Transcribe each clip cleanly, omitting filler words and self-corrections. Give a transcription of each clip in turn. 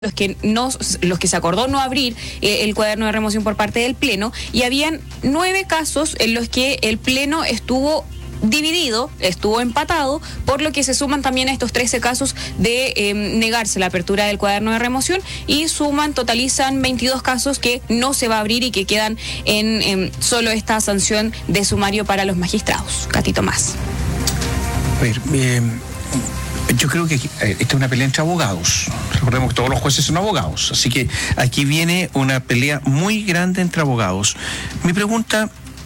los que se acordó no abrir el cuaderno de remoción por parte del Pleno, y habían 9 casos en los que el Pleno estuvo dividido, estuvo empatado, por lo que se suman también a estos 13 casos de negarse la apertura del cuaderno de remoción, y totalizan 22 casos que no se va a abrir y que quedan en solo esta sanción de sumario para los magistrados. Cati Tomás. A ver, yo creo que esta es una pelea entre abogados. Recordemos que todos los jueces son abogados, así que aquí viene una pelea muy grande entre abogados. Mi pregunta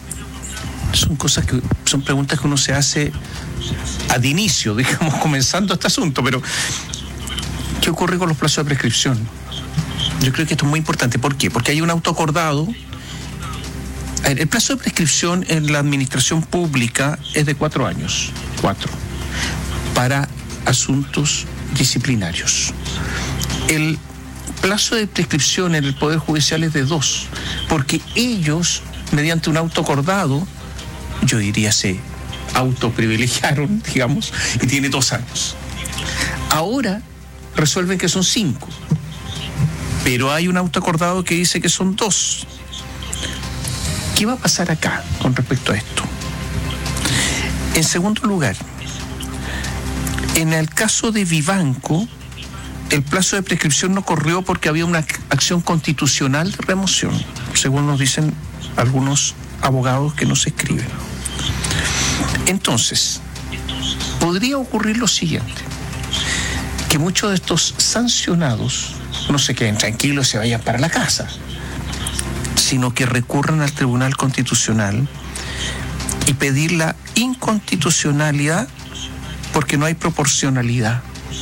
son preguntas que uno se hace ad inicio, digamos, comenzando este asunto, pero ¿qué ocurre con los plazos de prescripción? Yo creo que esto es muy importante. ¿Por qué? Porque hay un auto acordado. El plazo de prescripción en la administración pública es de 4 años. 4. Para asuntos disciplinarios. El plazo de prescripción en el Poder Judicial es de 2, porque ellos, mediante un auto acordado, yo diría se autoprivilegiaron, digamos, y tiene 2 años. Ahora resuelven que son 5, pero hay un auto acordado que dice que son 2. ¿Qué va a pasar acá con respecto a esto? En segundo lugar, en el caso de Vivanco, el plazo de prescripción no corrió porque había una acción constitucional de remoción, según nos dicen algunos abogados que nos escriben. Entonces, podría ocurrir lo siguiente, que muchos de estos sancionados no se queden tranquilos y se vayan para la casa, sino que recurran al Tribunal Constitucional y pedir la inconstitucionalidad porque no hay proporcionalidad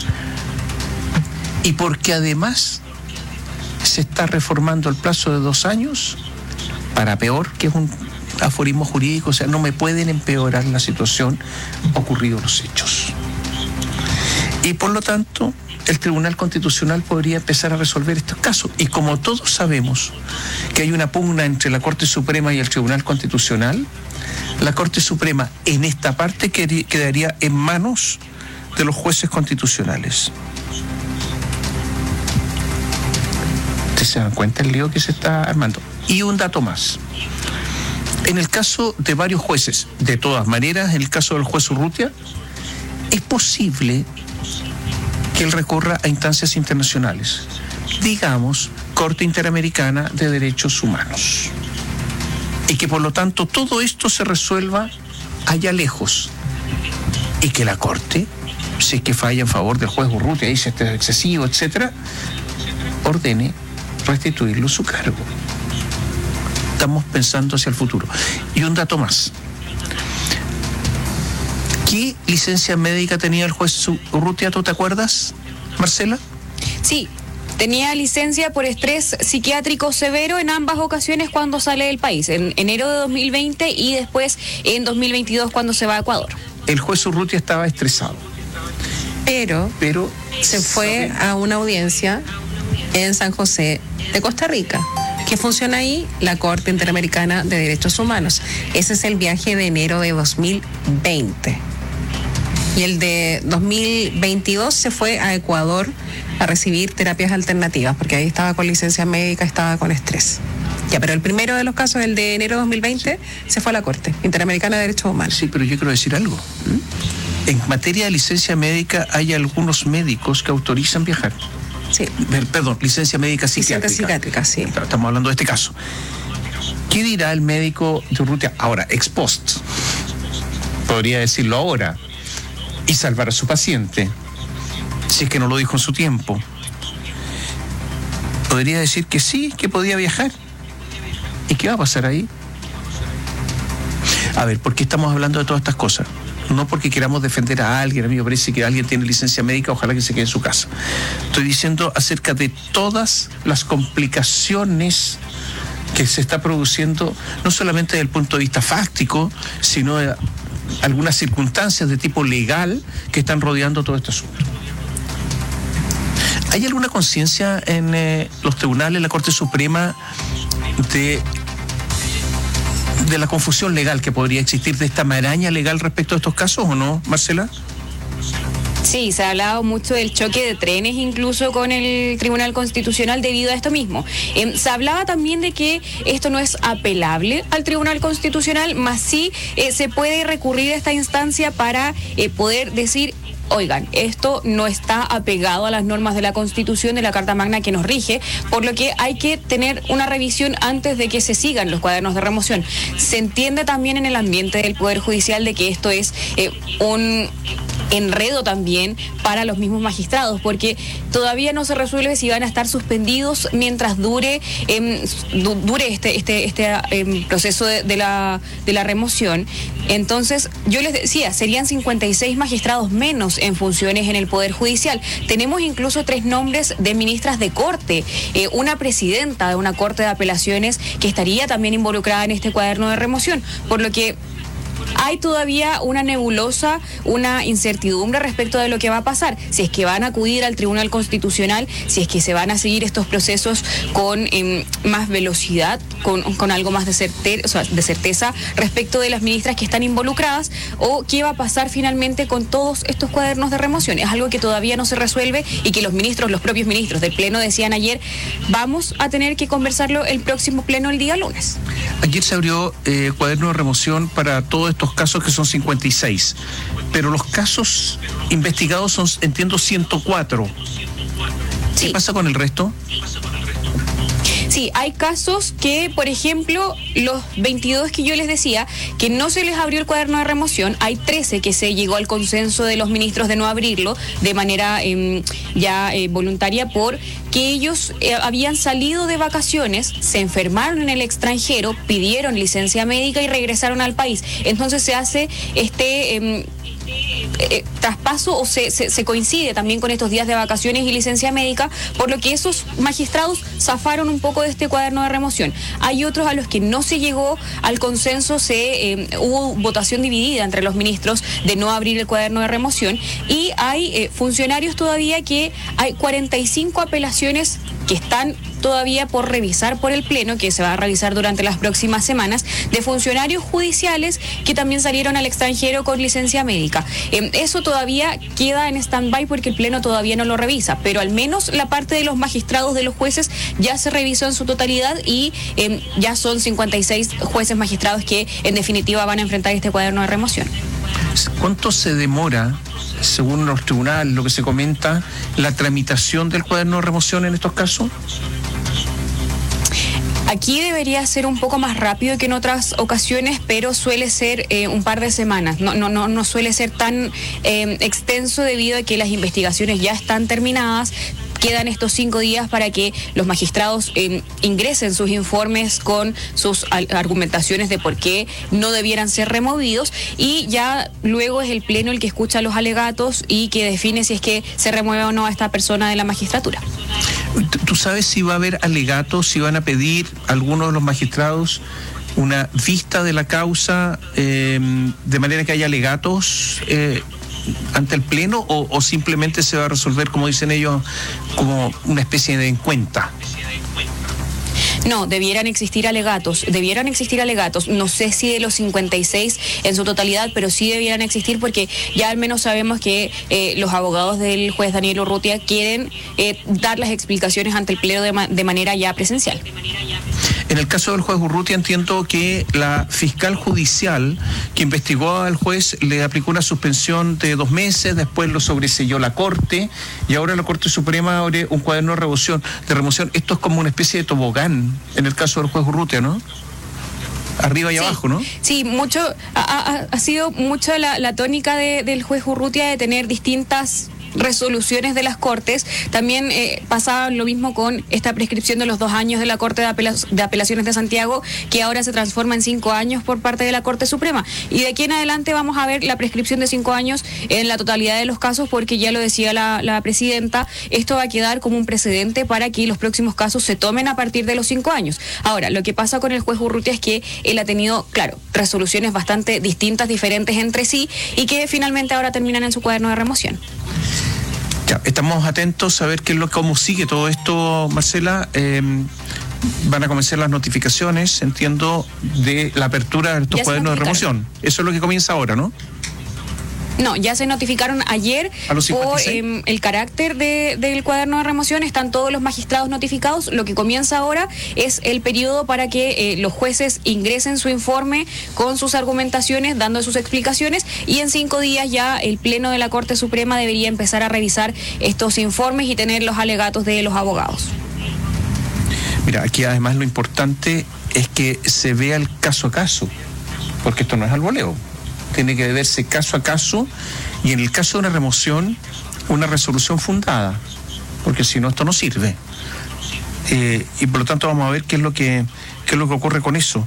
y porque además se está reformando el plazo de 2 años para peor, que es un aforismo jurídico, o sea, no me pueden empeorar la situación ocurridos los hechos. Y por lo tanto, el Tribunal Constitucional podría empezar a resolver estos casos. Y como todos sabemos que hay una pugna entre la Corte Suprema y el Tribunal Constitucional, la Corte Suprema en esta parte quedaría en manos de los jueces constitucionales. ¿Ustedes se dan cuenta el lío que se está armando? Y un dato más. En el caso de varios jueces, de todas maneras, en el caso del juez Urrutia, es posible que él recurra a instancias internacionales, digamos, Corte Interamericana de Derechos Humanos, y que por lo tanto todo esto se resuelva allá lejos, y que la Corte, si es que falla en favor del juez Urrutia, dice este es excesivo, etcétera, ordene restituirlo su cargo. Estamos pensando hacia el futuro. Y un dato más. ¿Qué licencia médica tenía el juez Urrutia? ¿Tú te acuerdas, Marcela? Sí, tenía licencia por estrés psiquiátrico severo en ambas ocasiones cuando sale del país, en enero de 2020 y después en 2022 cuando se va a Ecuador. El juez Urrutia estaba estresado. Pero se fue a una audiencia en San José de Costa Rica. ¿Qué funciona ahí? La Corte Interamericana de Derechos Humanos. Ese es el viaje de enero de 2020. Y el de 2022 se fue a Ecuador a recibir terapias alternativas, porque ahí estaba con licencia médica, estaba con estrés. Ya, pero el primero de los casos, el de enero de 2020, se fue a la Corte Interamericana de Derechos Humanos. Sí, pero yo quiero decir algo. En materia de licencia médica hay algunos médicos que autorizan viajar. Sí. Perdón, licencia médica psiquiátrica. Licencia psiquiátrica, sí. Estamos hablando de este caso. ¿Qué dirá el médico de Urrutia ahora, ex post? Podría decirlo ahora y salvar a su paciente, si es que no lo dijo en su tiempo. Podría decir que sí, que podía viajar. ¿Y qué va a pasar ahí? A ver, ¿por qué estamos hablando de todas estas cosas? No porque queramos defender a alguien, a mí me parece que alguien tiene licencia médica, ojalá que se quede en su casa. Estoy diciendo acerca de todas las complicaciones que se está produciendo, no solamente desde el punto de vista fáctico, sino de algunas circunstancias de tipo legal que están rodeando todo este asunto. ¿Hay alguna conciencia en los tribunales, en la Corte Suprema, de la confusión legal que podría existir, de esta maraña legal respecto a estos casos, o no, Marcela? Sí, se ha hablado mucho del choque de trenes incluso con el Tribunal Constitucional debido a esto mismo. Se hablaba también de que esto no es apelable al Tribunal Constitucional, más sí se puede recurrir a esta instancia para poder decir: oigan, esto no está apegado a las normas de la Constitución, de la Carta Magna que nos rige, por lo que hay que tener una revisión antes de que se sigan los cuadernos de remoción. Se entiende también en el ambiente del Poder Judicial de que esto es un enredo también para los mismos magistrados, porque todavía no se resuelve si van a estar suspendidos mientras dure este proceso de la remoción. Entonces, yo les decía, serían 56 magistrados menos en funciones en el Poder Judicial. Tenemos incluso 3 nombres de ministras de corte, una presidenta de una corte de apelaciones que estaría también involucrada en este cuaderno de remoción, por lo que hay todavía una nebulosa, una incertidumbre respecto de lo que va a pasar, si es que van a acudir al Tribunal Constitucional, si es que se van a seguir estos procesos con más velocidad, con algo más de certeza respecto de las ministras que están involucradas, o qué va a pasar finalmente con todos estos cuadernos de remoción. Es algo que todavía no se resuelve y que los propios ministros del Pleno decían ayer: vamos a tener que conversarlo el próximo Pleno el día lunes. Ayer se abrió cuaderno de remoción para todos estos casos, que son 56, pero los casos investigados son, entiendo, 104. ¿Qué pasa con el resto? Sí, hay casos que, por ejemplo, los 22 que yo les decía, que no se les abrió el cuaderno de remoción, hay 13 que se llegó al consenso de los ministros de no abrirlo de manera voluntaria, porque ellos habían salido de vacaciones, se enfermaron en el extranjero, pidieron licencia médica y regresaron al país. Entonces se hace traspaso, o se coincide también con estos días de vacaciones y licencia médica, por lo que esos magistrados zafaron un poco de este cuaderno de remoción. Hay otros a los que no se llegó al consenso, hubo votación dividida entre los ministros de no abrir el cuaderno de remoción, y hay funcionarios todavía que hay 45 apelaciones que están todavía por revisar por el Pleno, que se va a revisar durante las próximas semanas, de funcionarios judiciales que también salieron al extranjero con licencia médica. Eso todavía queda en stand-by porque el Pleno todavía no lo revisa, pero al menos la parte de los magistrados, de los jueces, ya se revisó en su totalidad y ya son 56 jueces magistrados que en definitiva van a enfrentar este cuaderno de remoción. ¿Cuánto se demora, según los tribunales, lo que se comenta, la tramitación del cuaderno de remoción en estos casos? Aquí debería ser un poco más rápido que en otras ocasiones, pero suele ser un par de semanas. No suele ser tan extenso debido a que las investigaciones ya están terminadas. Quedan estos 5 días para que los magistrados ingresen sus informes con sus argumentaciones de por qué no debieran ser removidos, y ya luego es el Pleno el que escucha los alegatos y que define si es que se remueve o no a esta persona de la magistratura. ¿Tú sabes si va a haber alegatos, si van a pedir algunos de los magistrados una vista de la causa de manera que haya alegatos ante el Pleno, o simplemente se va a resolver, como dicen ellos, como una especie de encuesta? No, debieran existir alegatos. No sé si de los 56 en su totalidad, pero sí debieran existir, porque ya al menos sabemos que los abogados del juez Daniel Urrutia quieren dar las explicaciones ante el Pleno de manera ya presencial. En el caso del juez Urrutia, entiendo que la fiscal judicial que investigó al juez le aplicó una suspensión de 2 meses, después lo sobreseyó la Corte, y ahora la Corte Suprema abre un cuaderno de remoción. Esto es como una especie de tobogán en el caso del juez Urrutia, ¿no? Arriba y abajo, ¿no? Sí, ha sido mucho la tónica del juez Urrutia de tener distintas resoluciones de las Cortes. También pasaba lo mismo con esta prescripción de los 2 años de la Corte de Apelaciones de Santiago, que ahora se transforma en 5 años por parte de la Corte Suprema. Y de aquí en adelante vamos a ver la prescripción de 5 años en la totalidad de los casos, porque ya lo decía la presidenta, esto va a quedar como un precedente para que los próximos casos se tomen a partir de los 5 años. Ahora, lo que pasa con el juez Urrutia es que él ha tenido, claro, resoluciones bastante distintas, diferentes entre sí, y que finalmente ahora terminan en su cuaderno de remoción. Ya, estamos atentos a ver cómo sigue todo esto, Marcela. Van a comenzar las notificaciones, entiendo, de la apertura de estos cuadernos de remoción. Eso es lo que comienza ahora, ¿no? No, ya se notificaron ayer por el carácter del cuaderno de remoción. Están todos los magistrados notificados. Lo que comienza ahora es el periodo para que los jueces ingresen su informe con sus argumentaciones, dando sus explicaciones, y en 5 días ya el Pleno de la Corte Suprema debería empezar a revisar estos informes y tener los alegatos de los abogados. Mira, aquí además lo importante es que se vea el caso a caso, porque esto no es al voleo. Tiene que verse caso a caso, y en el caso de una remoción, una resolución fundada, porque si no, esto no sirve. Y por lo tanto vamos a ver qué es lo que ocurre con eso.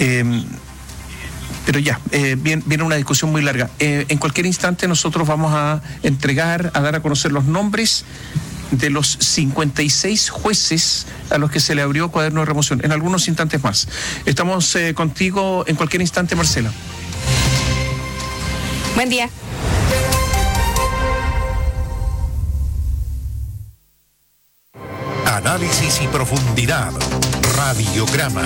Pero ya, viene una discusión muy larga. En cualquier instante nosotros vamos a dar a conocer los nombres de los 56 jueces a los que se le abrió cuaderno de remoción, en algunos instantes más. Estamos contigo en cualquier instante, Marcela. Buen día. Análisis y profundidad. Radiograma.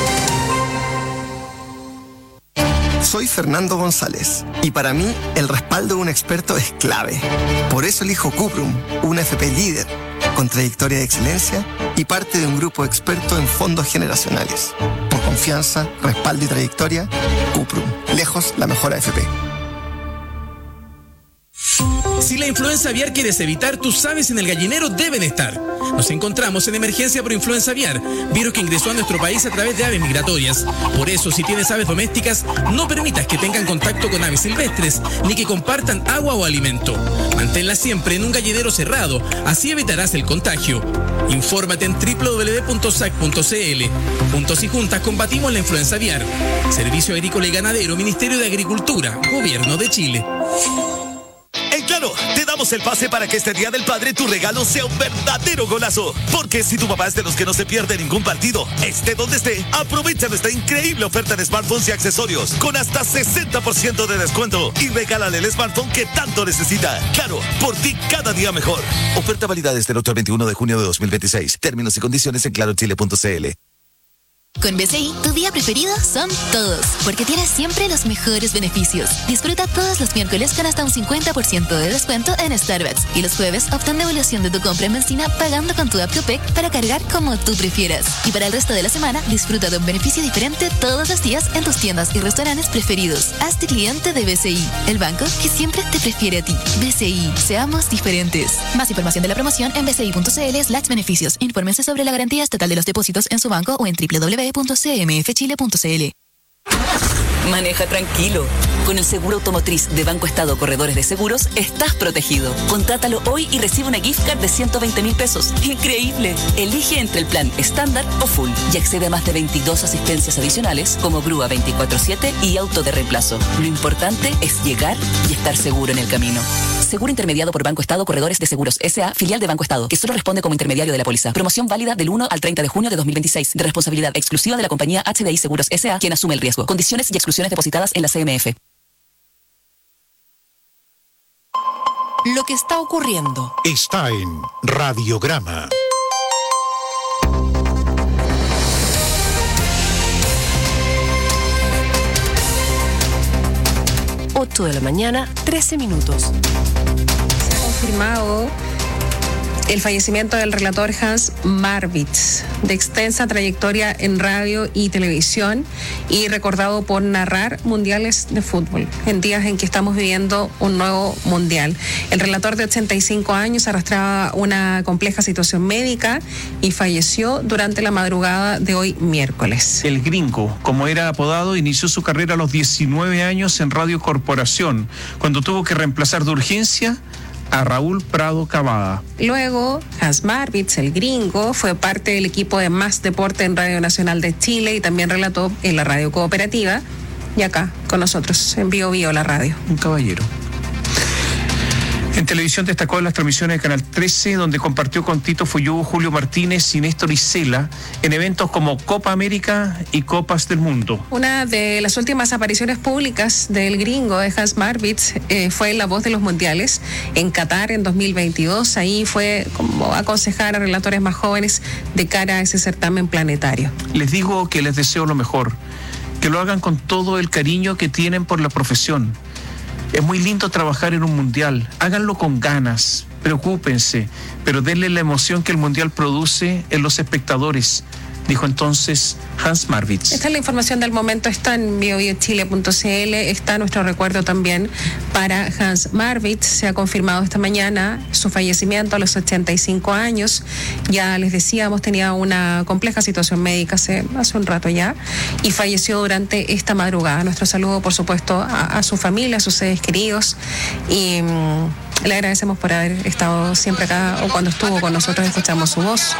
Soy Fernando González y para mí el respaldo de un experto es clave. Por eso elijo Cuprum, una FP líder, con trayectoria de excelencia y parte de un grupo experto en fondos generacionales. Por confianza, respaldo y trayectoria, Cuprum, lejos la mejor AFP. Si la influenza aviar quieres evitar, tus aves en el gallinero deben estar. Nos encontramos en emergencia por influenza aviar, virus que ingresó a nuestro país a través de aves migratorias. Por eso, si tienes aves domésticas, no permitas que tengan contacto con aves silvestres, ni que compartan agua o alimento. Manténlas siempre en un gallinero cerrado, así evitarás el contagio. Infórmate en www.sac.cl. Juntos y juntas combatimos la influenza aviar. Servicio Agrícola y Ganadero, Ministerio de Agricultura, Gobierno de Chile. En Claro, te damos el pase para que este Día del Padre tu regalo sea un verdadero golazo. Porque si tu papá es de los que no se pierde ningún partido, esté donde esté, aprovecha nuestra increíble oferta de smartphones y accesorios con hasta 60% de descuento y regálale el smartphone que tanto necesita. Claro, por ti cada día mejor. Oferta válida desde el 8 al 21 de junio de 2026. Términos y condiciones en clarochile.cl. Con BCI, tu día preferido son todos, porque tienes siempre los mejores beneficios. Disfruta todos los miércoles con hasta un 50% de descuento en Starbucks. Y los jueves, obtén devolución de tu compra en benzina pagando con tu app Tupec para cargar como tú prefieras. Y para el resto de la semana, disfruta de un beneficio diferente todos los días en tus tiendas y restaurantes preferidos. Hazte cliente de BCI, el banco que siempre te prefiere a ti. BCI, seamos diferentes. Más información de la promoción en bci.cl/beneficios. Infórmense sobre la garantía estatal de los depósitos en su banco o en www.cmfchile.cl. Maneja tranquilo. Con el seguro automotriz de Banco Estado Corredores de Seguros, estás protegido. Contrátalo hoy y recibe una gift card de 120.000 pesos. ¡Increíble! Elige entre el plan estándar o full y accede a más de 22 asistencias adicionales como grúa 24/7 y auto de reemplazo. Lo importante es llegar y estar seguro en el camino. Seguro intermediado por Banco Estado Corredores de Seguros S.A., filial de Banco Estado, que solo responde como intermediario de la póliza. Promoción válida del 1 al 30 de junio de 2026, de responsabilidad exclusiva de la compañía HDI Seguros S.A., quien asume el riesgo. Condiciones y exclusiones depositadas en la CMF. Lo que está ocurriendo está en Radiograma. de la mañana, 13 minutos. Se ha confirmado el fallecimiento del relator Hans Marwitz, de extensa trayectoria en radio y televisión y recordado por narrar mundiales de fútbol en días en que estamos viviendo un nuevo mundial. El relator de 85 años arrastraba una compleja situación médica y falleció durante la madrugada de hoy miércoles. El Gringo, como era apodado, inició su carrera a los 19 años en Radio Corporación, cuando tuvo que reemplazar de urgencia a Raúl Prado Cavada. Luego, Hans Marwitz, el Gringo, fue parte del equipo de Más Deporte en Radio Nacional de Chile y también relató en la Radio Cooperativa y acá con nosotros en Bio Bio la radio. Un caballero. En televisión destacó en las transmisiones de Canal 13, donde compartió con Tito Fuyú, Julio Martínez y Néstor Isela en eventos como Copa América y Copas del Mundo. Una de las últimas apariciones públicas del Gringo, de Hans Marwitz, fue en La Voz de los Mundiales en Qatar en 2022. Ahí fue como aconsejar a relatores más jóvenes de cara a ese certamen planetario. Les digo que les deseo lo mejor, que lo hagan con todo el cariño que tienen por la profesión, Es muy lindo trabajar en un mundial. Háganlo con ganas, preocúpense, pero denle la emoción que el mundial produce en los espectadores, dijo entonces Hans Marwitz. Esta es la información del momento, está en biobiochile.cl, está nuestro recuerdo también para Hans Marwitz. Se ha confirmado esta mañana su fallecimiento a los 85 años. Ya les decíamos, tenía una compleja situación médica hace un rato ya y falleció durante esta madrugada. Nuestro saludo, por supuesto, a su familia, a sus seres queridos, y le agradecemos por haber estado siempre acá, o cuando estuvo con nosotros escuchamos su voz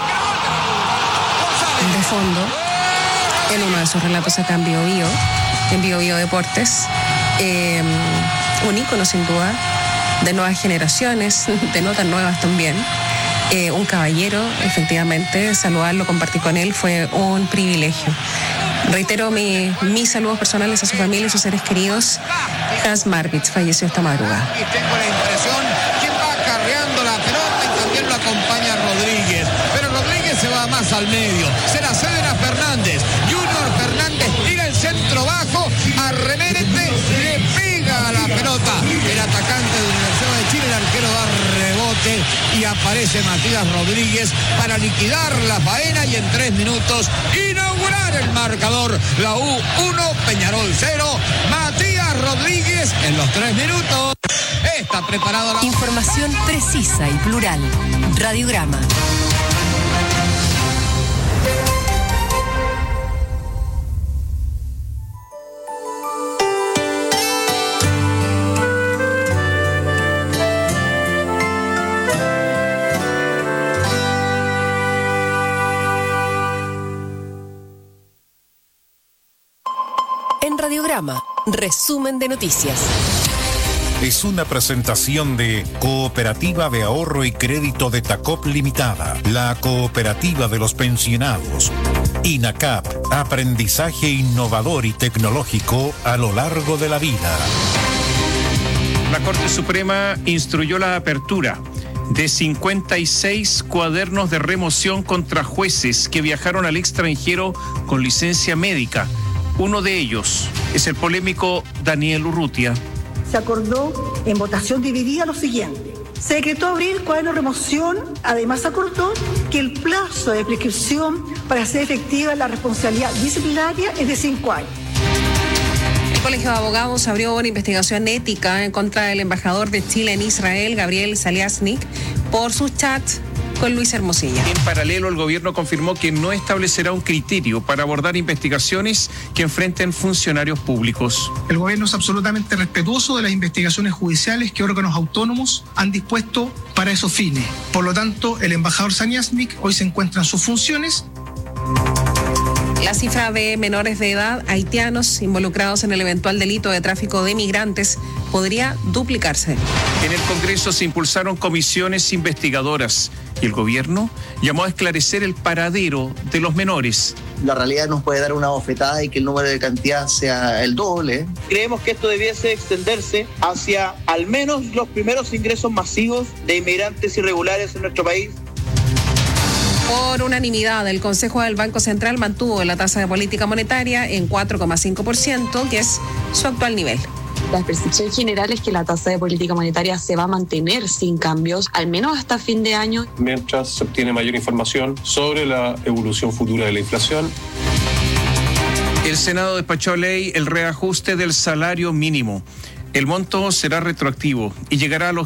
de fondo en uno de sus relatos acá en Bio Bio Deportes. Un ícono sin duda de nuevas generaciones, de no tan nuevas también. Un caballero, efectivamente, saludarlo, compartir con él fue un privilegio. Reitero mis saludos personales a su familia y sus seres queridos. Hans Marwitz falleció esta madrugada. Tengo la impresión que va acarreando la pelota y también lo acompaña Rodríguez, pero Rodríguez se va más al medio, se la ceden a Fernández. Junior Fernández tira el centro bajo, arremete, le pega a la pelota el atacante de la Universidad de Chile, el arquero da rebote y aparece Matías Rodríguez para liquidar la faena y en 3 minutos inaugurar el marcador. La U 1, Peñarol 0, Matías Rodríguez en los 3 minutos. Está preparada la información precisa y plural. Radiograma. En Radiograma, resumen de noticias. Es una presentación de Cooperativa de Ahorro y Crédito de Tacop Limitada, la cooperativa de los pensionados. INACAP, aprendizaje innovador y tecnológico a lo largo de la vida. La Corte Suprema instruyó la apertura de 56 cuadernos de remoción contra jueces que viajaron al extranjero con licencia médica. Uno de ellos es el polémico Daniel Urrutia. Se acordó en votación dividida lo siguiente. Se decretó abrir cuaderno de remoción. Además, acordó que el plazo de prescripción para hacer efectiva la responsabilidad disciplinaria es de 5 años. El Colegio de Abogados abrió una investigación ética en contra del embajador de Chile en Israel, Gabriel Saliasnik, por sus chats con Luis Hermosilla. En paralelo, el gobierno confirmó que no establecerá un criterio para abordar investigaciones que enfrenten funcionarios públicos. El gobierno es absolutamente respetuoso de las investigaciones judiciales que órganos autónomos han dispuesto para esos fines. Por lo tanto, el embajador Saliasnik hoy se encuentra en sus funciones. La cifra de menores de edad haitianos involucrados en el eventual delito de tráfico de migrantes podría duplicarse. En el Congreso se impulsaron comisiones investigadoras y el gobierno llamó a esclarecer el paradero de los menores. La realidad nos puede dar una bofetada y que el número de cantidad sea el doble. Creemos que esto debiese extenderse hacia al menos los primeros ingresos masivos de inmigrantes irregulares en nuestro país. Por unanimidad, el Consejo del Banco Central mantuvo la tasa de política monetaria en 4,5%, que es su actual nivel. La percepción general es que la tasa de política monetaria se va a mantener sin cambios, al menos hasta fin de año. Mientras se obtiene mayor información sobre la evolución futura de la inflación. El Senado despachó ley el reajuste del salario mínimo. El monto será retroactivo y llegará a los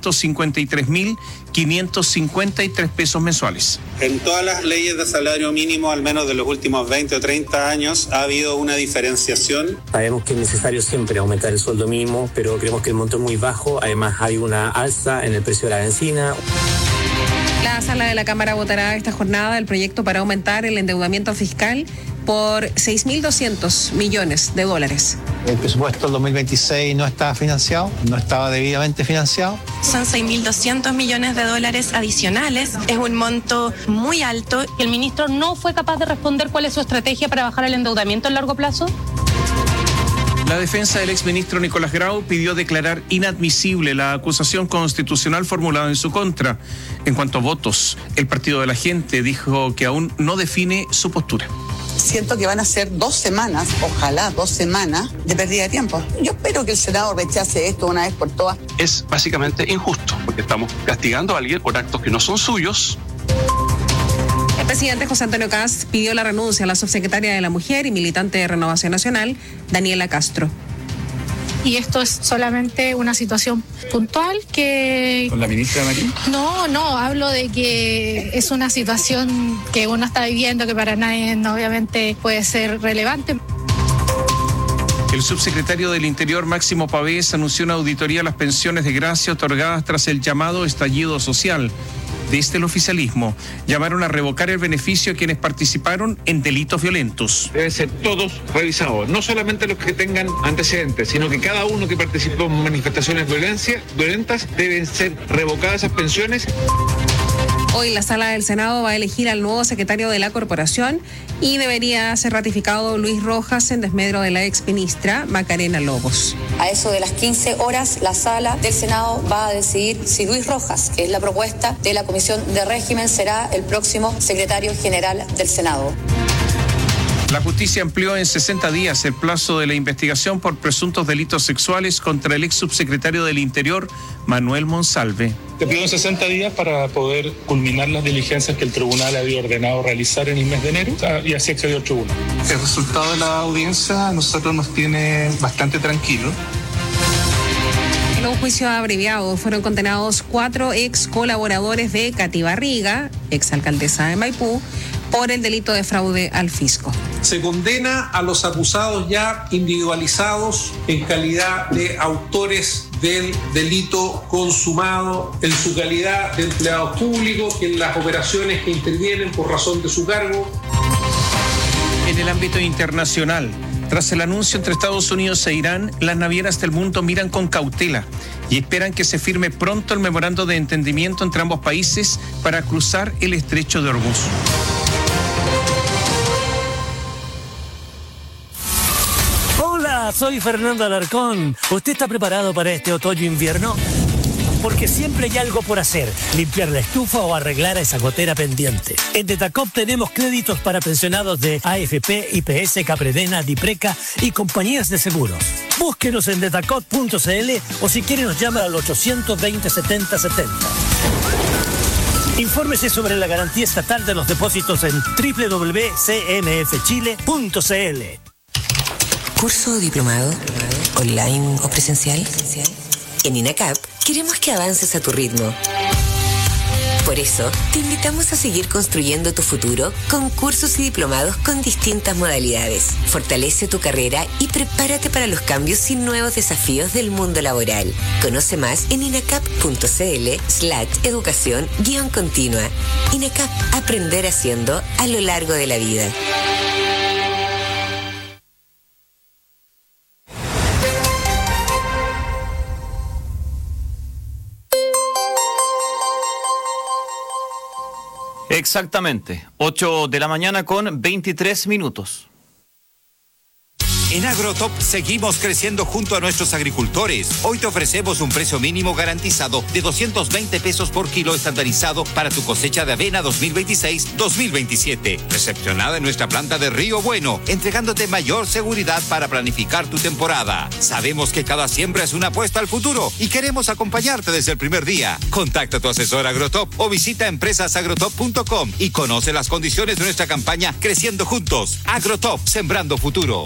553.553 pesos mensuales. En todas las leyes de salario mínimo, al menos de los últimos 20 o 30 años, ha habido una diferenciación. Sabemos que es necesario siempre aumentar el sueldo mínimo, pero creemos que el monto es muy bajo. Además, hay una alza en el precio de la benzina. La sala de la Cámara votará esta jornada el proyecto para aumentar el endeudamiento fiscal por 6.200 millones de dólares. El presupuesto del 2026 no estaba financiado, no estaba debidamente financiado. Son 6.200 millones de dólares adicionales, es un monto muy alto. ¿El ministro no fue capaz de responder cuál es su estrategia para bajar el endeudamiento a largo plazo? La defensa del exministro Nicolás Grau pidió declarar inadmisible la acusación constitucional formulada en su contra. En cuanto a votos, el Partido de la Gente dijo que aún no define su postura. siento que van a ser 2 semanas, ojalá 2 semanas, de pérdida de tiempo. Yo espero que el Senado rechace esto una vez por todas. Es básicamente injusto, porque estamos castigando a alguien por actos que no son suyos. El presidente José Antonio Kast pidió la renuncia a la subsecretaria de la Mujer y militante de Renovación Nacional, Daniela Castro. Y esto es solamente una situación puntual que... ¿Con la ministra Marín? No, hablo de que es una situación que uno está viviendo que para nadie obviamente puede ser relevante. El subsecretario del Interior, Máximo Pavés, anunció una auditoría a las pensiones de gracia otorgadas tras el llamado estallido social. Desde el oficialismo llamaron a revocar el beneficio a quienes participaron en delitos violentos. Deben ser todos revisados, no solamente los que tengan antecedentes, sino que cada uno que participó en manifestaciones violentas deben ser revocadas esas pensiones. Hoy la sala del Senado va a elegir al nuevo secretario de la corporación y debería ser ratificado Luis Rojas en desmedro de la exministra Macarena Lobos. A eso de las 15 horas, la sala del Senado va a decidir si Luis Rojas, que es la propuesta de la Comisión de Régimen, será el próximo secretario general del Senado. La justicia amplió en 60 días el plazo de la investigación por presuntos delitos sexuales contra el ex subsecretario del Interior, Manuel Monsalve. Te pido 60 días para poder culminar las diligencias que el tribunal había ordenado realizar en el mes de enero, y así accedió el tribunal. El resultado de la audiencia a nosotros nos tiene bastante tranquilos. En un juicio abreviado fueron condenados 4 ex colaboradores de Katy Barriga, ex alcaldesa de Maipú, por el delito de fraude al fisco. Se condena a los acusados ya individualizados en calidad de autores del delito consumado en su calidad de empleados públicos en las operaciones que intervienen por razón de su cargo. En el ámbito internacional, tras el anuncio entre Estados Unidos e Irán, las navieras del mundo miran con cautela y esperan que se firme pronto el memorando de entendimiento entre ambos países para cruzar el estrecho de Hormuz. Hola, soy Fernando Alarcón. ¿Usted está preparado para este otoño-invierno? Porque siempre hay algo por hacer, limpiar la estufa o arreglar a esa gotera pendiente. En Detacop tenemos créditos para pensionados de AFP, IPS, Capredena, Dipreca y compañías de seguros. Búsquenos en detacop.cl o si quiere nos llama al 820-7070. Infórmese sobre la garantía estatal de los depósitos en www.cmfchile.cl. ¿Curso o diplomado? ¿Online o presencial? En INACAP queremos que avances a tu ritmo. Por eso, te invitamos a seguir construyendo tu futuro con cursos y diplomados con distintas modalidades. Fortalece tu carrera y prepárate para los cambios y nuevos desafíos del mundo laboral. Conoce más en inacap.cl/educación-continua. INACAP, aprender haciendo a lo largo de la vida. Exactamente, 8 de la mañana con 23 minutos. En Agrotop seguimos creciendo junto a nuestros agricultores. Hoy te ofrecemos un precio mínimo garantizado de 220 pesos por kilo estandarizado para tu cosecha de avena 2026-2027. Recepcionada en nuestra planta de Río Bueno, entregándote mayor seguridad para planificar tu temporada. Sabemos que cada siembra es una apuesta al futuro y queremos acompañarte desde el primer día. Contacta a tu asesor Agrotop o visita empresasagrotop.com y conoce las condiciones de nuestra campaña Creciendo Juntos. Agrotop, sembrando futuro.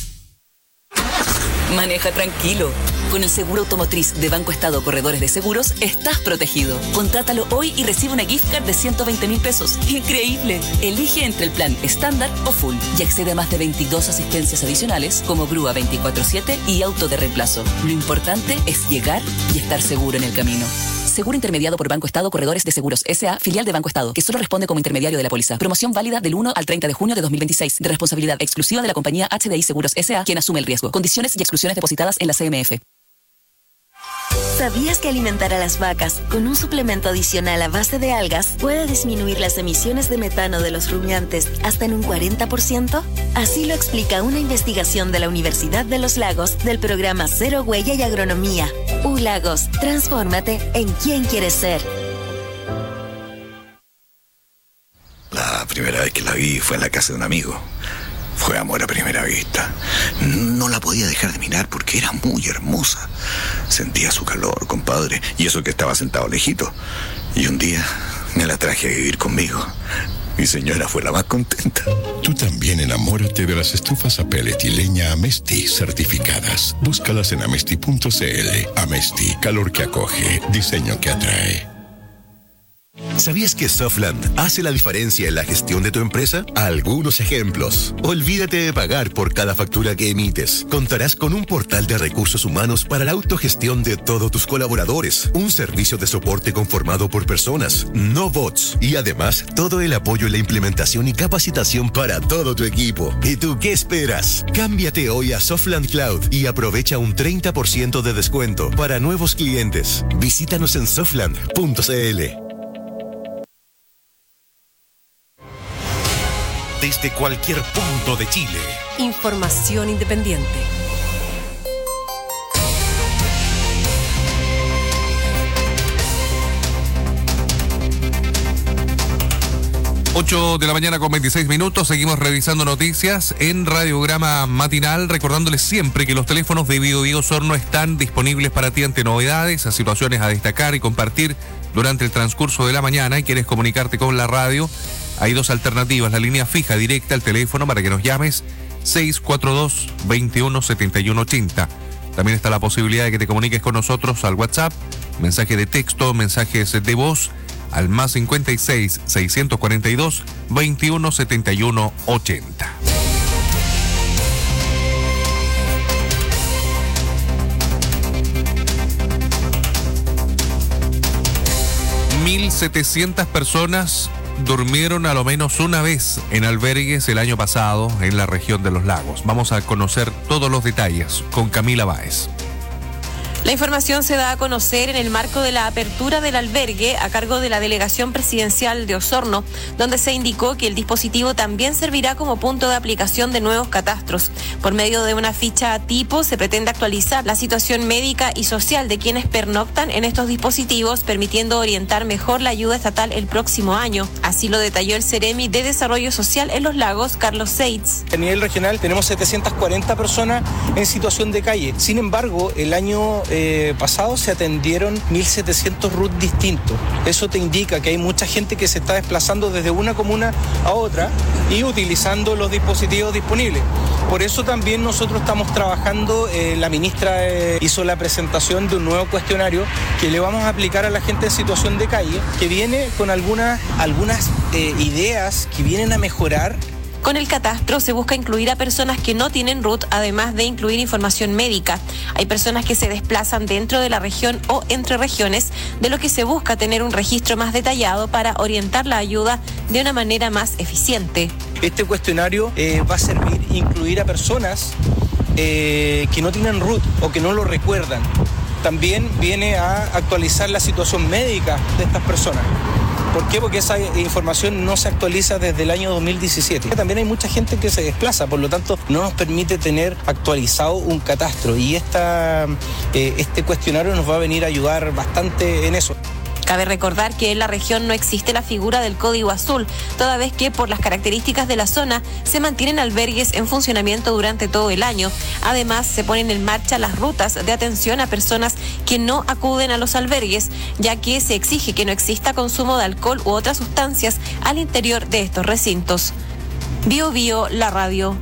Maneja tranquilo. Con el seguro automotriz de Banco Estado Corredores de Seguros, estás protegido. Contrátalo hoy y recibe una gift card de 120.000 pesos. ¡Increíble! Elige entre el plan estándar o full y accede a más de 22 asistencias adicionales como grúa 24/7 y auto de reemplazo. Lo importante es llegar y estar seguro en el camino. Seguro intermediado por Banco Estado Corredores de Seguros S.A., filial de Banco Estado, que solo responde como intermediario de la póliza. Promoción válida del 1 al 30 de junio de 2026, de responsabilidad exclusiva de la compañía HDI Seguros S.A., quien asume el riesgo. Condiciones y exclusiones depositadas en la CMF. ¿Sabías que alimentar a las vacas con un suplemento adicional a base de algas puede disminuir las emisiones de metano de los rumiantes hasta en un 40%? Así lo explica una investigación de la Universidad de los Lagos del programa Cero Huella y Agronomía. U-Lagos, transfórmate en quien quieres ser. La primera vez que la vi fue en la casa de un amigo. Fue amor a primera vista. No la podía dejar de mirar porque era muy hermosa. Sentía su calor, compadre, y eso que estaba sentado lejito. Y un día me la traje a vivir conmigo. Mi señora fue la más contenta. Tú también enamórate de las estufas a pellet y leña Amesti certificadas. Búscalas en amesti.cl. Amesti, calor que acoge, diseño que atrae. ¿Sabías que Softland hace la diferencia en la gestión de tu empresa? Algunos ejemplos. Olvídate de pagar por cada factura que emites. Contarás con un portal de recursos humanos para la autogestión de todos tus colaboradores. Un servicio de soporte conformado por personas, no bots. Y además, todo el apoyo en la implementación y capacitación para todo tu equipo. ¿Y tú qué esperas? Cámbiate hoy a Softland Cloud y aprovecha un 30% de descuento para nuevos clientes. Visítanos en softland.cl. Desde cualquier punto de Chile. Información independiente. Ocho de la mañana con 26 minutos. Seguimos revisando noticias en Radiograma Matinal, recordándoles siempre que los teléfonos de Bio Osorno están disponibles para ti ante novedades, a situaciones a destacar y compartir durante el transcurso de la mañana. Y quieres comunicarte con la radio, hay dos alternativas: la línea fija directa al teléfono para que nos llames, 642-217180. También está la posibilidad de que te comuniques con nosotros al WhatsApp, mensaje de texto, mensajes de voz, al más 56-642-217180. $1,700 personas durmieron a lo menos una vez en albergues el año pasado en la región de Los Lagos. Vamos a conocer todos los detalles con Camila Báez. La información se da a conocer en el marco de la apertura del albergue a cargo de la Delegación Presidencial de Osorno, donde se indicó que el dispositivo también servirá como punto de aplicación de nuevos catastros. Por medio de una ficha tipo se pretende actualizar la situación médica y social de quienes pernoctan en estos dispositivos, permitiendo orientar mejor la ayuda estatal el próximo año. Así lo detalló el Ceremi de Desarrollo Social en Los Lagos, Carlos Seitz. A nivel regional tenemos 740 personas en situación de calle. Sin embargo, el año pasado se atendieron 1.700 RUT distintos. Eso te indica que hay mucha gente que se está desplazando desde una comuna a otra y utilizando los dispositivos disponibles. Por eso también nosotros estamos trabajando, la ministra hizo la presentación de un nuevo cuestionario que le vamos a aplicar a la gente en situación de calle, que viene con algunas ideas que vienen a mejorar. Con el catastro se busca incluir a personas que no tienen RUT, además de incluir información médica. Hay personas que se desplazan dentro de la región o entre regiones, de lo que se busca tener un registro más detallado para orientar la ayuda de una manera más eficiente. Este cuestionario va a servir a incluir a personas que no tienen RUT o que no lo recuerdan. También viene a actualizar la situación médica de estas personas. ¿Por qué? Porque esa información no se actualiza desde el año 2017. También hay mucha gente que se desplaza, por lo tanto no nos permite tener actualizado un catastro, y este cuestionario nos va a venir a ayudar bastante en eso. Cabe recordar que en la región no existe la figura del Código Azul, toda vez que por las características de la zona se mantienen albergues en funcionamiento durante todo el año. Además, se ponen en marcha las rutas de atención a personas que no acuden a los albergues, ya que se exige que no exista consumo de alcohol u otras sustancias al interior de estos recintos. Bio Bio, la radio.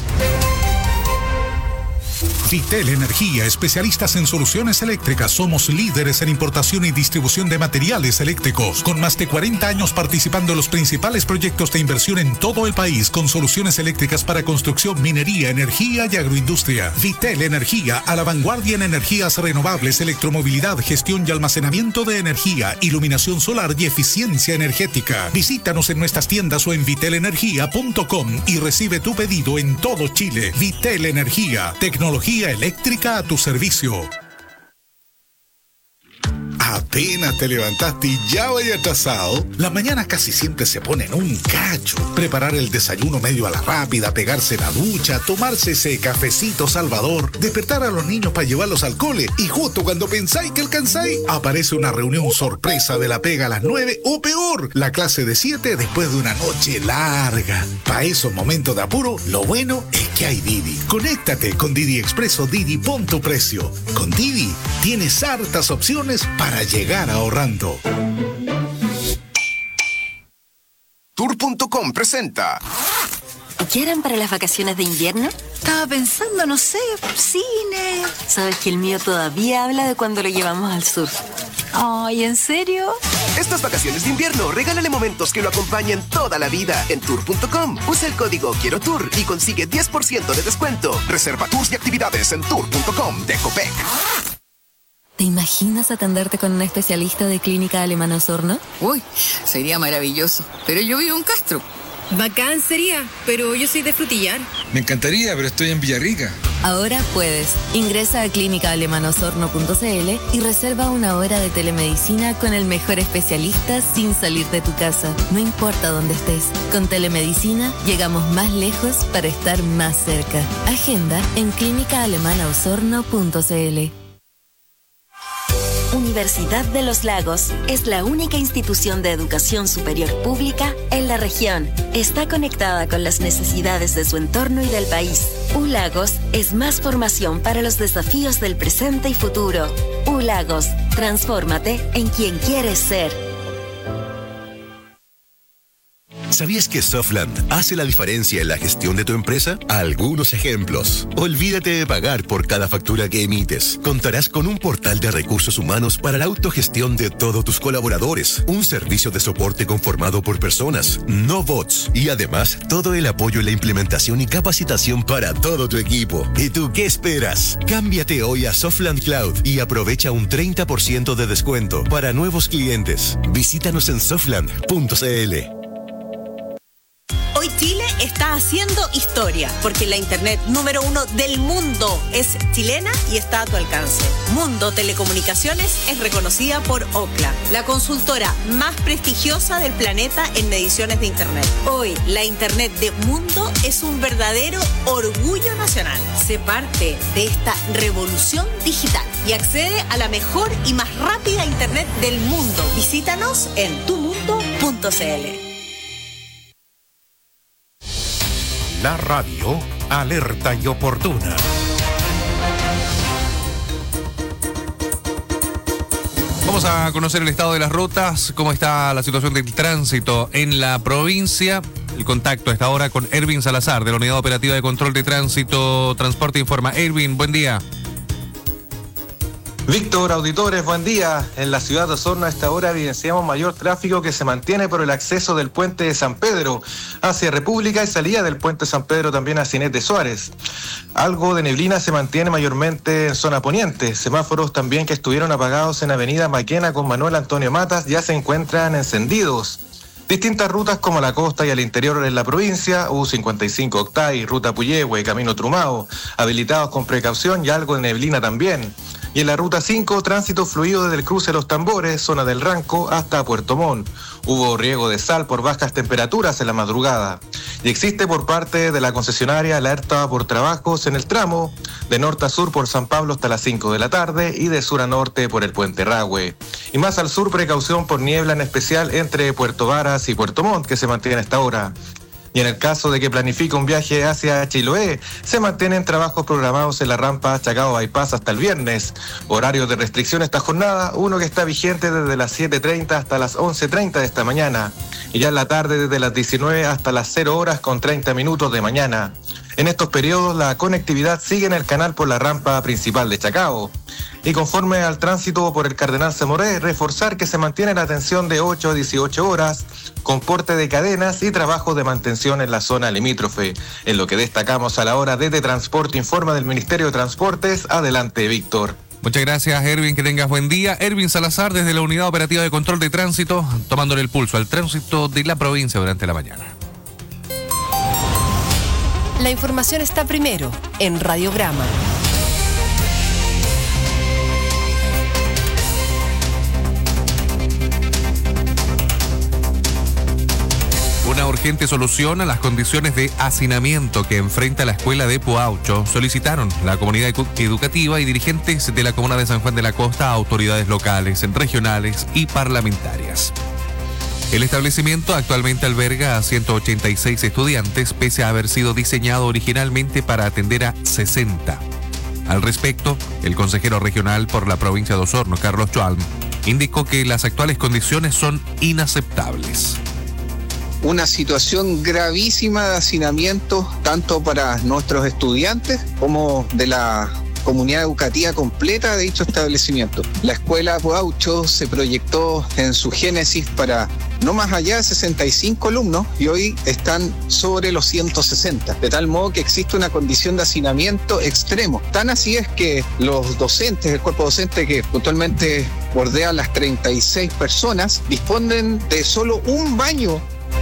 Vitel Energía, especialistas en soluciones eléctricas. Somos líderes en importación y distribución de materiales eléctricos, con más de 40 años participando en los principales proyectos de inversión en todo el país, con soluciones eléctricas para construcción, minería, energía y agroindustria. Vitel Energía, a la vanguardia en energías renovables, electromovilidad, gestión y almacenamiento de energía, iluminación solar y eficiencia energética. Visítanos en nuestras tiendas o en vitelenergia.com y recibe tu pedido en todo Chile. Vitel Energía, tecnología eléctrica a tu servicio. Apenas te levantaste y ya vaya atrasado. Las mañanas casi siempre se ponen un cacho. Preparar el desayuno medio a la rápida, pegarse la ducha, tomarse ese cafecito salvador, despertar a los niños para llevarlos al cole y justo cuando pensáis que alcanzáis, aparece una reunión sorpresa de la pega a las 9 o peor, la clase de 7 después de una noche larga. Para esos momentos de apuro, lo bueno es que hay Didi. Conéctate con Didi Expreso Didi, pon tu precio. Con Didi tienes hartas opciones para llegar ahorrando. Tour.com presenta. ¿Quieren para las vacaciones de invierno? Estaba pensando, no sé, cine. Sabes que el mío todavía habla de cuando lo llevamos al sur. Ay, ¿en serio? Estas vacaciones de invierno, regálale momentos que lo acompañen toda la vida en Tour.com. Usa el código Quiero Tour y consigue 10% de descuento. Reserva tours y actividades en Tour.com de Copec. ¿Te imaginas atenderte con un especialista de Clínica Alemana Osorno? Uy, sería maravilloso. Pero yo vivo en Castro. Bacán sería, pero yo soy de Frutillar. Me encantaría, pero estoy en Villarrica. Ahora puedes. Ingresa a clínicaalemanosorno.cl y reserva una hora de telemedicina con el mejor especialista sin salir de tu casa. No importa dónde estés. Con telemedicina llegamos más lejos para estar más cerca. Agenda en clínicaalemanaosorno.cl. Universidad de los Lagos es la única institución de educación superior pública en la región. Está conectada con las necesidades de su entorno y del país. ULagos es más formación para los desafíos del presente y futuro. ULagos, transfórmate en quien quieres ser. ¿Sabías que Softland hace la diferencia en la gestión de tu empresa? Algunos ejemplos. Olvídate de pagar por cada factura que emites. Contarás con un portal de recursos humanos para la autogestión de todos tus colaboradores. Un servicio de soporte conformado por personas, no bots. Y además, todo el apoyo en la implementación y capacitación para todo tu equipo. ¿Y tú qué esperas? Cámbiate hoy a Softland Cloud y aprovecha un 30% de descuento para nuevos clientes. Visítanos en softland.cl. Hoy Chile está haciendo historia, porque la internet número 1 del mundo es chilena y está a tu alcance. Mundo Telecomunicaciones es reconocida por Ookla, la consultora más prestigiosa del planeta en mediciones de internet. Hoy, la internet de Mundo es un verdadero orgullo nacional. Sé parte de esta revolución digital y accede a la mejor y más rápida internet del mundo. Visítanos en tumundo.cl. La radio, alerta y oportuna. Vamos a conocer el estado de las rutas, cómo está la situación del tránsito en la provincia. El contacto a esta hora con Erwin Salazar, de la Unidad Operativa de Control de Tránsito Transporte Informa. Erwin, buen día. Víctor, auditores, buen día. En la ciudad de Osorno a esta hora evidenciamos mayor tráfico que se mantiene por el acceso del puente de San Pedro hacia República y salida del puente San Pedro también hacia Inés de Suárez. Algo de neblina se mantiene mayormente en zona poniente. Semáforos también que estuvieron apagados en Avenida Maquena con Manuel Antonio Matas ya se encuentran encendidos. Distintas rutas como la costa y al interior en la provincia, U55 Octay, Ruta Puyehue, Camino Trumao, habilitados con precaución y algo de neblina también. Y en la Ruta 5, tránsito fluido desde el cruce de Los Tambores, zona del Ranco, hasta Puerto Montt. Hubo riego de sal por bajas temperaturas en la madrugada. Y existe por parte de la concesionaria alerta por trabajos en el tramo de norte a sur por San Pablo hasta las 5 de la tarde y de sur a norte por el Puente Rahue. Y más al sur, precaución por niebla, en especial entre Puerto Varas y Puerto Montt, que se mantiene a esta hora. Y en el caso de que planifique un viaje hacia Chiloé, se mantienen trabajos programados en la rampa Chacao Bypass hasta el viernes. Horario de restricción esta jornada, uno que está vigente desde las 7:30 hasta las 11:30 de esta mañana. Y ya en la tarde desde las 19 hasta las 0 horas con 30 minutos de mañana. En estos periodos la conectividad sigue en el canal por la rampa principal de Chacao. Y conforme al tránsito por el Cardenal Zamoré, reforzar que se mantiene la atención de 8 a 18 horas, con porte de cadenas y trabajo de mantención en la zona limítrofe. En lo que destacamos a la hora de Transporte Informa del Ministerio de Transportes. Adelante, Víctor. Muchas gracias, Erwin, que tengas buen día. Erwin Salazar, desde la Unidad Operativa de Control de Tránsito, tomándole el pulso al tránsito de la provincia durante la mañana. La información está primero en Radiograma. Una urgente solución a las condiciones de hacinamiento que enfrenta la escuela de Puaucho solicitaron la comunidad educativa y dirigentes de la comuna de San Juan de la Costa a autoridades locales, regionales y parlamentarias. El establecimiento actualmente alberga a 186 estudiantes, pese a haber sido diseñado originalmente para atender a 60. Al respecto, el consejero regional por la provincia de Osorno, Carlos Choalm, indicó que las actuales condiciones son inaceptables. Una situación gravísima de hacinamiento, tanto para nuestros estudiantes como de la comunidad educativa completa de dicho establecimiento. La escuela Puaucho se proyectó en su génesis para no más allá de 65 alumnos y hoy están sobre los 160, de tal modo que existe una condición de hacinamiento extremo. Tan así es que los docentes, el cuerpo docente que puntualmente bordea las 36 personas, disponen de solo un baño.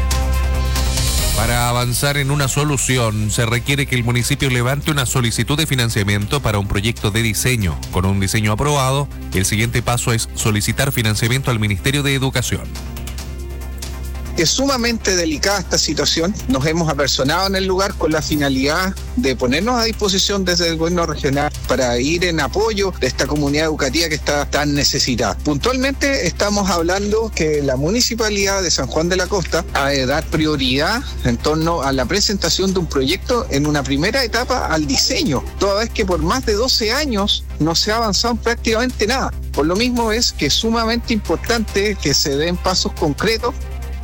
Para avanzar en una solución, se requiere que el municipio levante una solicitud de financiamiento para un proyecto de diseño. Con un diseño aprobado, el siguiente paso es solicitar financiamiento al Ministerio de Educación. Es sumamente delicada esta situación. Nos hemos apersonado en el lugar con la finalidad de ponernos a disposición desde el gobierno regional para ir en apoyo de esta comunidad educativa que está tan necesitada. Puntualmente estamos hablando que la Municipalidad de San Juan de la Costa ha de dar prioridad en torno a la presentación de un proyecto en una primera etapa al diseño, toda vez que por más de 12 años no se ha avanzado en prácticamente nada. Por lo mismo es que es sumamente importante que se den pasos concretos.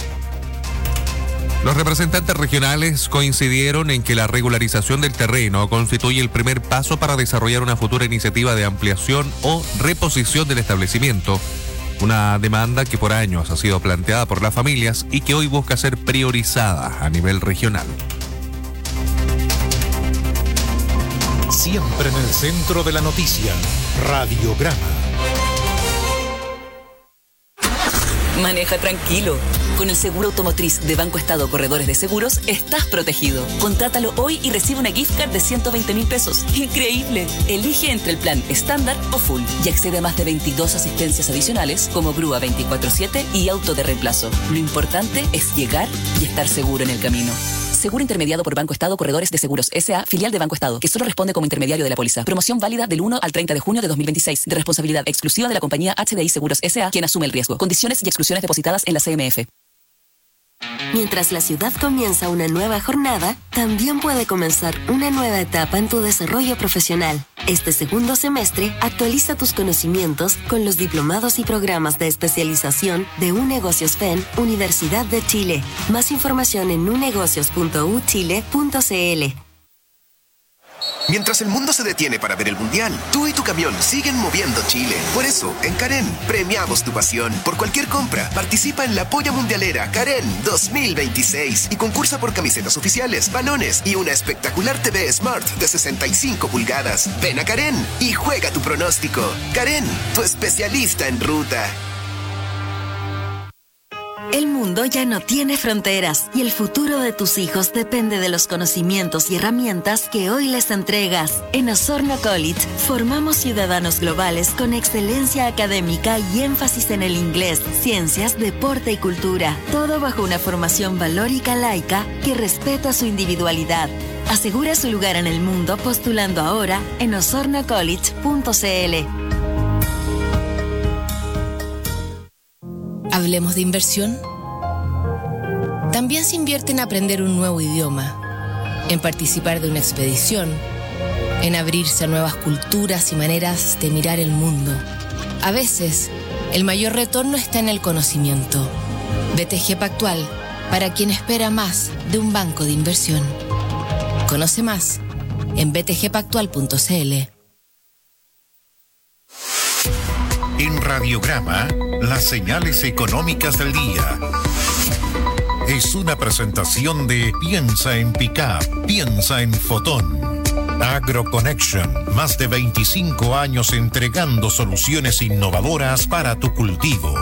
Los representantes regionales coincidieron en que la regularización del terreno constituye el primer paso para desarrollar una futura iniciativa de ampliación o reposición del establecimiento, una demanda que por años ha sido planteada por las familias y que hoy busca ser priorizada a nivel regional. Siempre en el centro de la noticia, Radiograma. Maneja tranquilo. Con el seguro automotriz de Banco Estado Corredores de Seguros, estás protegido. Contrátalo hoy y recibe una gift card de 120.000 pesos. ¡Increíble! Elige entre el plan estándar o full y accede a más de 22 asistencias adicionales como grúa 24/7 y auto de reemplazo. Lo importante es llegar y estar seguro en el camino. Seguro intermediado por Banco Estado Corredores de Seguros S.A., filial de Banco Estado, que solo responde como intermediario de la póliza. Promoción válida del 1 al 30 de junio de 2026, de responsabilidad exclusiva de la compañía HDI Seguros S.A., quien asume el riesgo. Condiciones y exclusiones depositadas en la CMF. Mientras la ciudad comienza una nueva jornada, también puede comenzar una nueva etapa en tu desarrollo profesional. Este segundo semestre, actualiza tus conocimientos con los diplomados y programas de especialización de UNegocios FEN, Universidad de Chile. Más información en unegocios.uchile.cl. Mientras el mundo se detiene para ver el Mundial, tú y tu camión siguen moviendo Chile. Por eso, en Karen, premiamos tu pasión. Por cualquier compra, participa en la Polla Mundialera Karen 2026 y concursa por camisetas oficiales, balones y una espectacular TV Smart de 65 pulgadas. Ven a Karen y juega tu pronóstico. Karen, tu especialista en ruta. El mundo ya no tiene fronteras y el futuro de tus hijos depende de los conocimientos y herramientas que hoy les entregas. En Osorno College formamos ciudadanos globales con excelencia académica y énfasis en el inglés, ciencias, deporte y cultura. Todo bajo una formación valórica laica que respeta su individualidad. Asegura su lugar en el mundo postulando ahora en osornocollege.cl. Hablemos de inversión. También se invierte en aprender un nuevo idioma, en participar de una expedición, en abrirse a nuevas culturas y maneras de mirar el mundo. A veces, el mayor retorno está en el conocimiento. BTG Pactual, para quien espera más de un banco de inversión. Conoce más en btgpactual.cl. En Radiograma, las señales económicas del día. Es una presentación de Piensa en Pickup, piensa en Fotón. AgroConnection, más de 25 años entregando soluciones innovadoras para tu cultivo.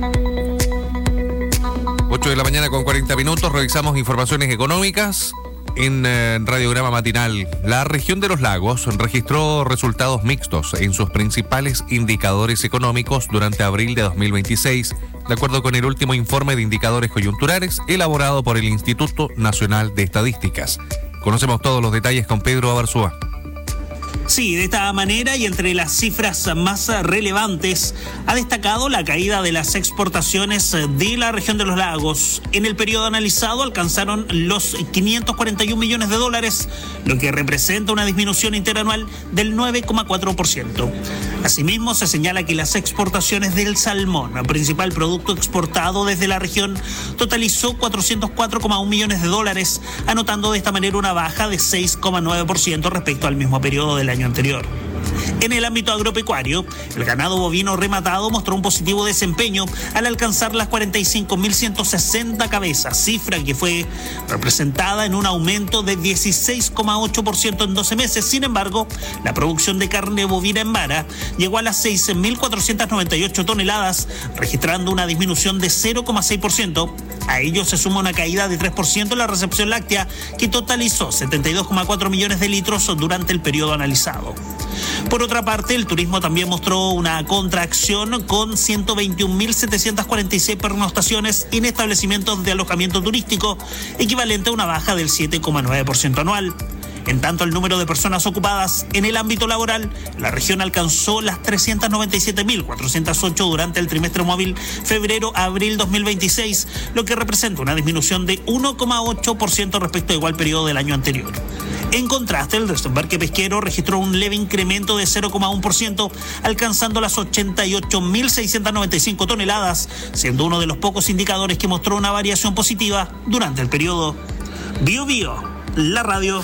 De la mañana con 40 minutos, revisamos informaciones económicas. en Radiograma Matinal. La región de los lagos registró resultados mixtos en sus principales indicadores económicos durante abril de 2026, de acuerdo con el último informe de indicadores coyunturales elaborado por el Instituto Nacional de Estadísticas. Conocemos todos los detalles con Pedro Abarzúa. Sí, de esta manera y entre las cifras más relevantes ha destacado la caída de las exportaciones de la región de los lagos. En el periodo analizado alcanzaron los 541 millones de dólares, lo que representa una disminución interanual del 9,4%. Asimismo, se señala que las exportaciones del salmón, principal producto exportado desde la región, totalizó 404,1 millones de dólares, anotando de esta manera una baja de 6,9% respecto al mismo periodo del año anterior. En el ámbito agropecuario, el ganado bovino rematado mostró un positivo desempeño al alcanzar las 45.160 cabezas, cifra que fue representada en un aumento de 16,8% en 12 meses. Sin embargo, la producción de carne bovina en vara llegó a las 6.498 toneladas, registrando una disminución de 0,6%. A ello se suma una caída de 3% en la recepción láctea, que totalizó 72,4 millones de litros durante el periodo analizado. Por otra parte, el turismo también mostró una contracción con 121.746 pernoctaciones en establecimientos de alojamiento turístico, equivalente a una baja del 7,9% anual. En tanto, el número de personas ocupadas en el ámbito laboral, la región alcanzó las 397.408 durante el trimestre móvil febrero-abril 2026, lo que representa una disminución de 1,8% respecto al igual periodo del año anterior. En contraste, el desembarque pesquero registró un leve incremento de 0,1%, alcanzando las 88.695 toneladas, siendo uno de los pocos indicadores que mostró una variación positiva durante el periodo. Bio, la radio.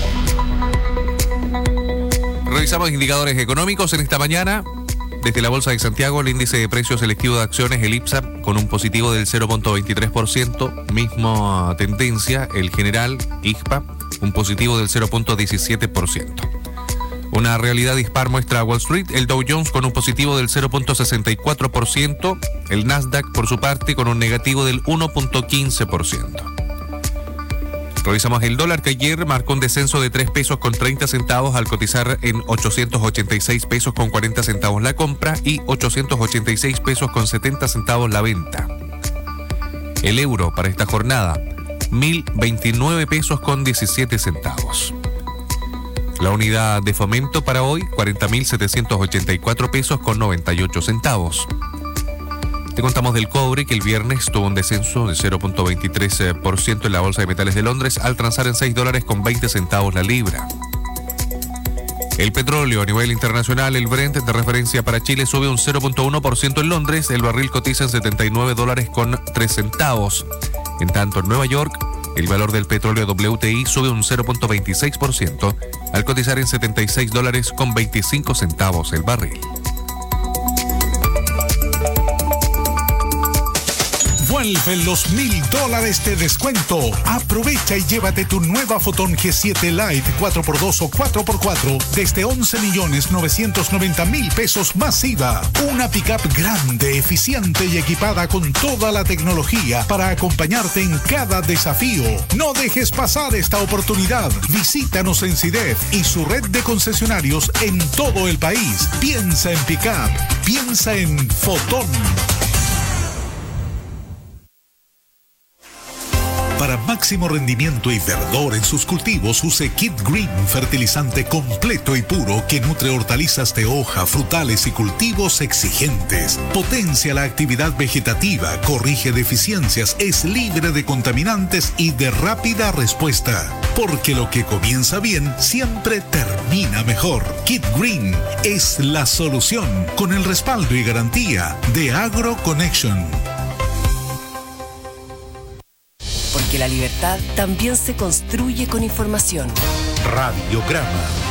Revisamos indicadores económicos en esta mañana. Desde la Bolsa de Santiago, el índice de precios selectivo de acciones, el IPSA, con un positivo del 0,23%, misma tendencia, el general, IGPA, un positivo del 0,17%. Una realidad dispar muestra Wall Street, el Dow Jones con un positivo del 0,64%, el Nasdaq por su parte con un negativo del 1,15%. Revisamos el dólar, que ayer marcó un descenso de 3 pesos con 30 centavos al cotizar en 886 pesos con 40 centavos la compra y 886 pesos con 70 centavos la venta. El euro para esta jornada, 1.029 pesos con 17 centavos. La unidad de fomento para hoy, 40.784 pesos con 98 centavos. Te contamos del cobre, que el viernes tuvo un descenso de 0,23% en la Bolsa de Metales de Londres al transar en $6 con 20 centavos la libra. El petróleo a nivel internacional, el Brent de referencia para Chile, sube un 0,1% en Londres. El barril cotiza en $79 con 3 centavos. En tanto, en Nueva York, el valor del petróleo WTI sube un 0,26% al cotizar en $76 con 25 centavos el barril. Vuelven los $1,000 de descuento. Aprovecha y llévate tu nueva Fotón G7 Lite 4x2 o 4x4 desde 11.990.000 pesos más IVA. Una pickup grande, eficiente y equipada con toda la tecnología para acompañarte en cada desafío. No dejes pasar esta oportunidad. Visítanos en CIDEF y su red de concesionarios en todo el país. Piensa en pickup. Piensa en Fotón. Para máximo rendimiento y verdor en sus cultivos, use Kid Green, fertilizante completo y puro que nutre hortalizas de hoja, frutales y cultivos exigentes. Potencia la actividad vegetativa, corrige deficiencias, es libre de contaminantes y de rápida respuesta. Porque lo que comienza bien siempre termina mejor. Kid Green es la solución, con el respaldo y garantía de AgroConnection. Porque la libertad también se construye con información. Radiograma.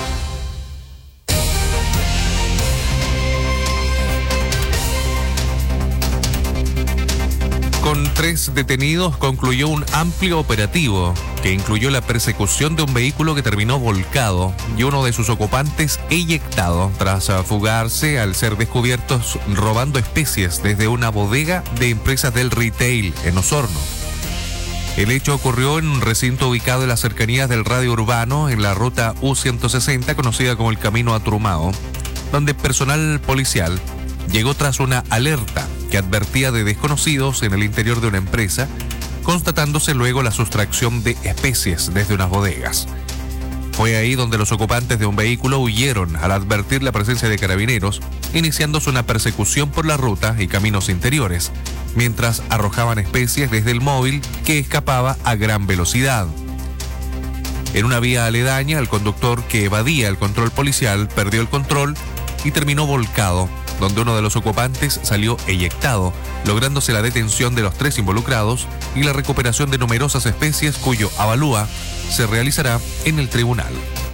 Con 3 detenidos concluyó un amplio operativo que incluyó la persecución de un vehículo que terminó volcado y uno de sus ocupantes eyectado tras fugarse al ser descubiertos robando especies desde una bodega de empresas del retail en Osorno. El hecho ocurrió en un recinto ubicado en las cercanías del radio urbano en la ruta U-160, conocida como el Camino a Trumao, donde personal policial llegó tras una alerta que advertía de desconocidos en el interior de una empresa, constatándose luego la sustracción de especies desde unas bodegas. Fue ahí donde los ocupantes de un vehículo huyeron al advertir la presencia de carabineros, iniciándose una persecución por la ruta y caminos interiores, mientras arrojaban especies desde el móvil que escapaba a gran velocidad. En una vía aledaña, el conductor que evadía el control policial perdió el control y terminó volcado, donde uno de los ocupantes salió eyectado, lográndose la detención de los 3 involucrados y la recuperación de numerosas especies cuyo avalúa se realizará en el tribunal.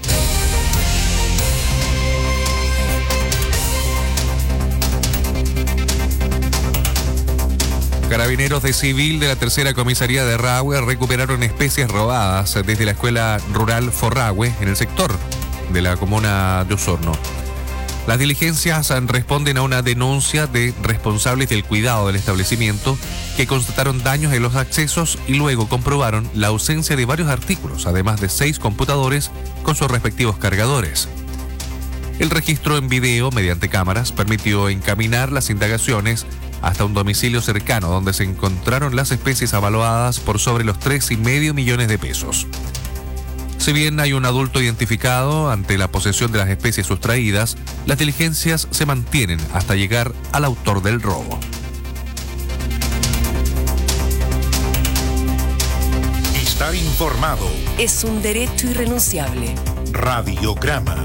Carabineros de Civil de la Tercera Comisaría de Rahue recuperaron especies robadas desde la Escuela Rural Forrahue en el sector de la comuna de Osorno. Las diligencias responden a una denuncia de responsables del cuidado del establecimiento que constataron daños en los accesos y luego comprobaron la ausencia de varios artículos, además de 6 computadores con sus respectivos cargadores. El registro en video mediante cámaras permitió encaminar las indagaciones hasta un domicilio cercano donde se encontraron las especies avaluadas por sobre los 3,5 millones de pesos. Si bien hay un adulto identificado ante la posesión de las especies sustraídas, las diligencias se mantienen hasta llegar al autor del robo. Estar informado es un derecho irrenunciable. Radiograma.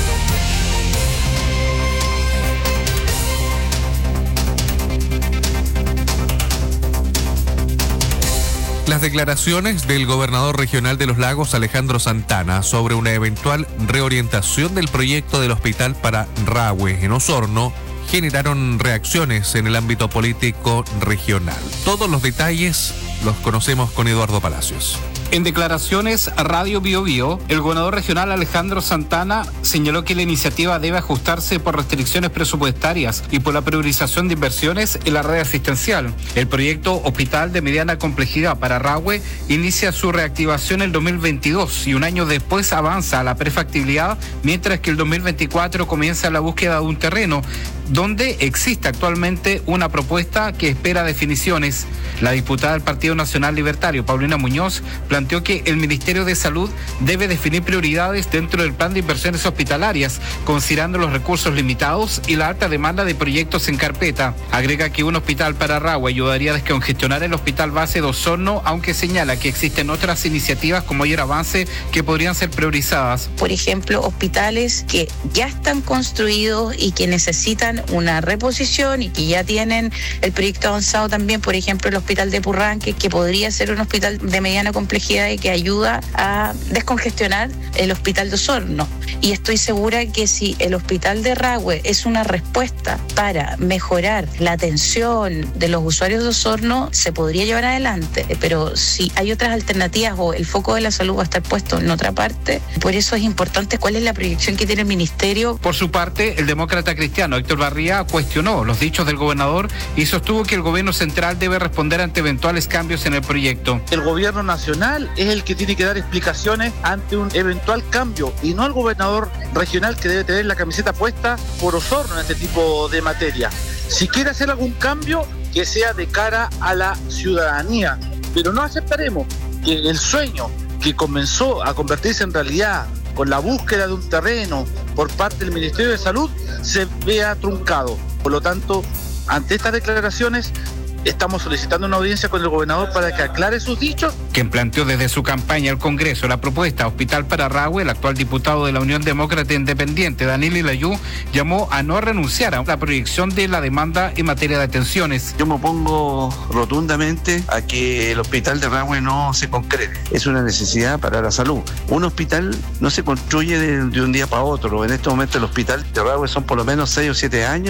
Las declaraciones del gobernador regional de Los Lagos, Alejandro Santana, sobre una eventual reorientación del proyecto del hospital para Rahue en Osorno generaron reacciones en el ámbito político regional. Todos los detalles los conocemos con Eduardo Palacios. En declaraciones a Radio Bio Bio, el gobernador regional Alejandro Santana señaló que la iniciativa debe ajustarse por restricciones presupuestarias y por la priorización de inversiones en la red asistencial. El proyecto Hospital de Mediana Complejidad para Rahue inicia su reactivación en el 2022 y un año después avanza a la prefactibilidad, mientras que el 2024 comienza la búsqueda de un terreno donde existe actualmente una propuesta que espera definiciones. La diputada del Partido Nacional Libertario, Paulina Muñoz, planteó que el Ministerio de Salud debe definir prioridades dentro del plan de inversiones hospitalarias, considerando los recursos limitados y la alta demanda de proyectos en carpeta. Agrega que un hospital para Rahue ayudaría a descongestionar el hospital base de Osorno, aunque señala que existen otras iniciativas con mayor avance que podrían ser priorizadas. Por ejemplo, hospitales que ya están construidos y que necesitan una reposición y que ya tienen el proyecto avanzado también, por ejemplo, el hospital de Purranque, que podría ser un hospital de mediana complejidad y que ayuda a descongestionar el hospital de Osorno. Y estoy segura que si el hospital de Rahue es una respuesta para mejorar la atención de los usuarios de Osorno, se podría llevar adelante. Pero si hay otras alternativas o el foco de la salud va a estar puesto en otra parte, por eso es importante cuál es la proyección que tiene el ministerio. Por su parte, el demócrata cristiano Héctor Barría cuestionó los dichos del gobernador y sostuvo que el gobierno central debe responder ante eventuales cambios en el proyecto. El gobierno nacional es el que tiene que dar explicaciones ante un eventual cambio y no el gobernador regional, que debe tener la camiseta puesta por Osorno en este tipo de materia. Si quiere hacer algún cambio, que sea de cara a la ciudadanía, pero no aceptaremos que el sueño que comenzó a convertirse en realidad con la búsqueda de un terreno por parte del Ministerio de Salud se vea truncado. Por lo tanto, ante estas declaraciones, estamos solicitando una audiencia con el gobernador para que aclare sus dichos. Quien planteó desde su campaña al Congreso la propuesta Hospital para Rahue, el actual diputado de la Unión Demócrata Independiente, Daniel Ilayú, llamó a no renunciar a la proyección de la demanda en materia de atenciones. Yo me opongo rotundamente a que el Hospital de Rahue no se concrete. Es una necesidad para la salud. Un hospital no se construye de un día para otro. En este momento el Hospital de Rahue son por lo menos 6 o 7 años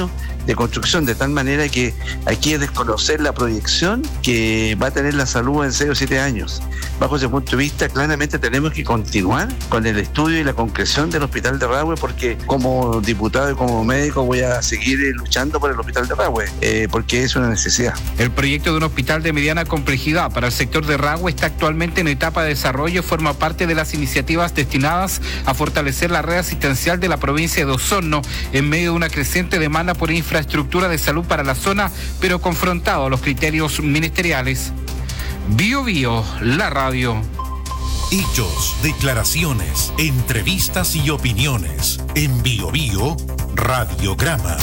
de construcción, de tal manera que aquí es desconocer la proyección que va a tener la salud en 6 o 7 años. Bajo ese punto de vista, claramente tenemos que continuar con el estudio y la concreción del Hospital de Rahue, porque como diputado y como médico voy a seguir luchando por el Hospital de Rahue, porque es una necesidad. El proyecto de un hospital de mediana complejidad para el sector de Rahue está actualmente en etapa de desarrollo y forma parte de las iniciativas destinadas a fortalecer la red asistencial de la provincia de Osorno en medio de una creciente demanda por infraestructura de salud para la zona, pero confrontado a los criterios ministeriales. Bio Bio, la radio. Hechos, declaraciones, entrevistas y opiniones. En Bio Bio, Radiograma.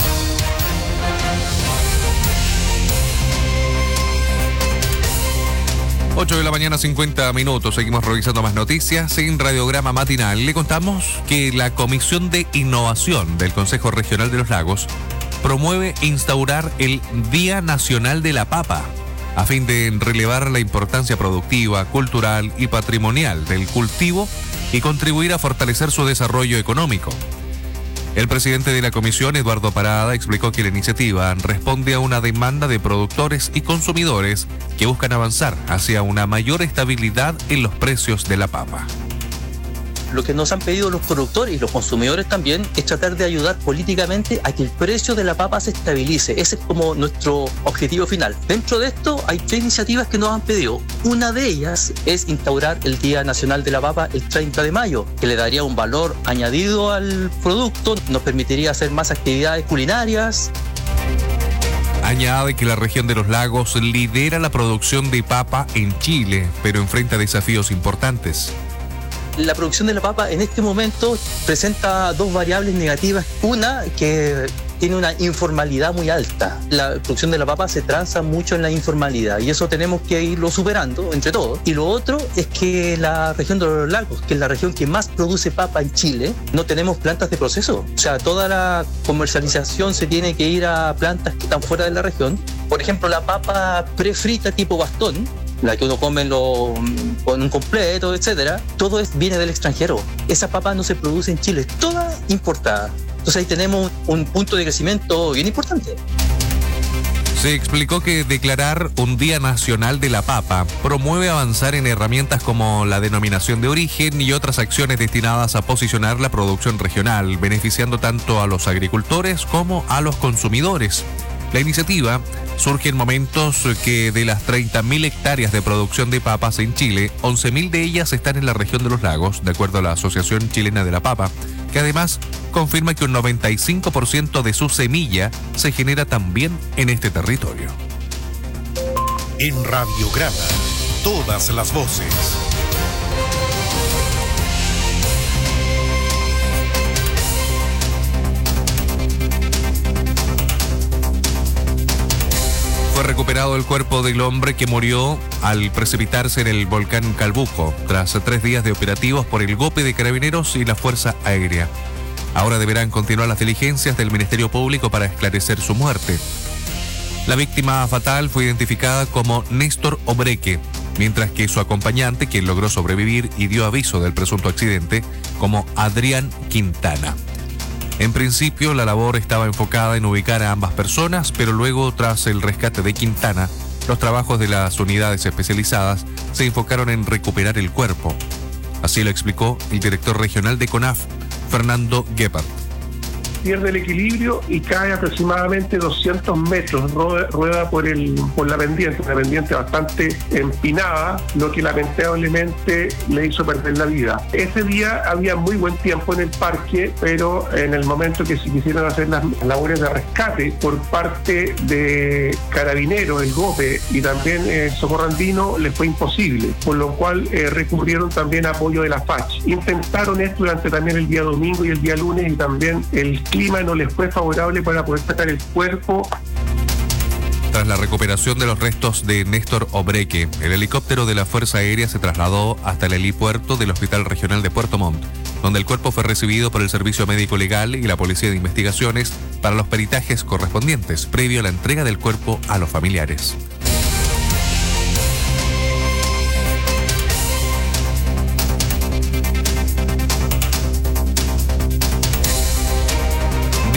Ocho de la mañana, 50 minutos. Seguimos revisando más noticias en Radiograma Matinal. Le contamos que la Comisión de Innovación del Consejo Regional de los Lagos promueve instaurar el Día Nacional de la Papa a fin de relevar la importancia productiva, cultural y patrimonial del cultivo y contribuir a fortalecer su desarrollo económico. El presidente de la comisión, Eduardo Parada, explicó que la iniciativa responde a una demanda de productores y consumidores que buscan avanzar hacia una mayor estabilidad en los precios de la papa. Lo que nos han pedido los productores y los consumidores también es tratar de ayudar políticamente a que el precio de la papa se estabilice. Ese es como nuestro objetivo final. Dentro de esto hay 3 iniciativas que nos han pedido. Una de ellas es instaurar el Día Nacional de la Papa el 30 de mayo, que le daría un valor añadido al producto, nos permitiría hacer más actividades culinarias. Añade que la región de los lagos lidera la producción de papa en Chile, pero enfrenta desafíos importantes. La producción de la papa en este momento presenta 2 variables negativas. Una, que tiene una informalidad muy alta. La producción de la papa se transa mucho en la informalidad y eso tenemos que irlo superando entre todos. Y lo otro es que la región de los lagos, que es la región que más produce papa en Chile, no tenemos plantas de proceso. O sea, toda la comercialización se tiene que ir a plantas que están fuera de la región. Por ejemplo, la papa prefrita tipo bastón, la que uno come con un completo, etcétera, todo viene del extranjero. Esa papa no se produce en Chile, es toda importada. Entonces ahí tenemos un punto de crecimiento bien importante. Se explicó que declarar un Día Nacional de la Papa promueve avanzar en herramientas como la denominación de origen y otras acciones destinadas a posicionar la producción regional, beneficiando tanto a los agricultores como a los consumidores. La iniciativa surge en momentos que de las 30.000 hectáreas de producción de papas en Chile, 11.000 de ellas están en la región de los lagos, de acuerdo a la Asociación Chilena de la Papa, que además confirma que un 95% de su semilla se genera también en este territorio. En Radiograma, todas las voces. Fue recuperado el cuerpo del hombre que murió al precipitarse en el volcán Calbuco, tras 3 días de operativos por el GOPE de Carabineros y la Fuerza Aérea. Ahora deberán continuar las diligencias del Ministerio Público para esclarecer su muerte. La víctima fatal fue identificada como Néstor Obreque, mientras que su acompañante, quien logró sobrevivir y dio aviso del presunto accidente, como Adrián Quintana. En principio, la labor estaba enfocada en ubicar a ambas personas, pero luego, tras el rescate de Quintana, los trabajos de las unidades especializadas se enfocaron en recuperar el cuerpo. Así lo explicó el director regional de CONAF, Fernando Gebhardt. Pierde el equilibrio y cae aproximadamente 200 metros, rueda por la pendiente, una pendiente bastante empinada, lo que lamentablemente le hizo perder la vida. Ese día había muy buen tiempo en el parque, pero en el momento que se quisieron hacer las labores de rescate por parte de Carabineros, el GOPE y también Socorro Andino, les fue imposible, por lo cual recurrieron también a apoyo de la FACH. Intentaron esto durante también el día domingo y el día lunes y también el clima no les fue favorable para poder sacar el cuerpo. Tras la recuperación de los restos de Néstor Obreque, el helicóptero de la Fuerza Aérea se trasladó hasta el helipuerto del Hospital Regional de Puerto Montt, donde el cuerpo fue recibido por el Servicio Médico Legal y la Policía de Investigaciones para los peritajes correspondientes, previo a la entrega del cuerpo a los familiares.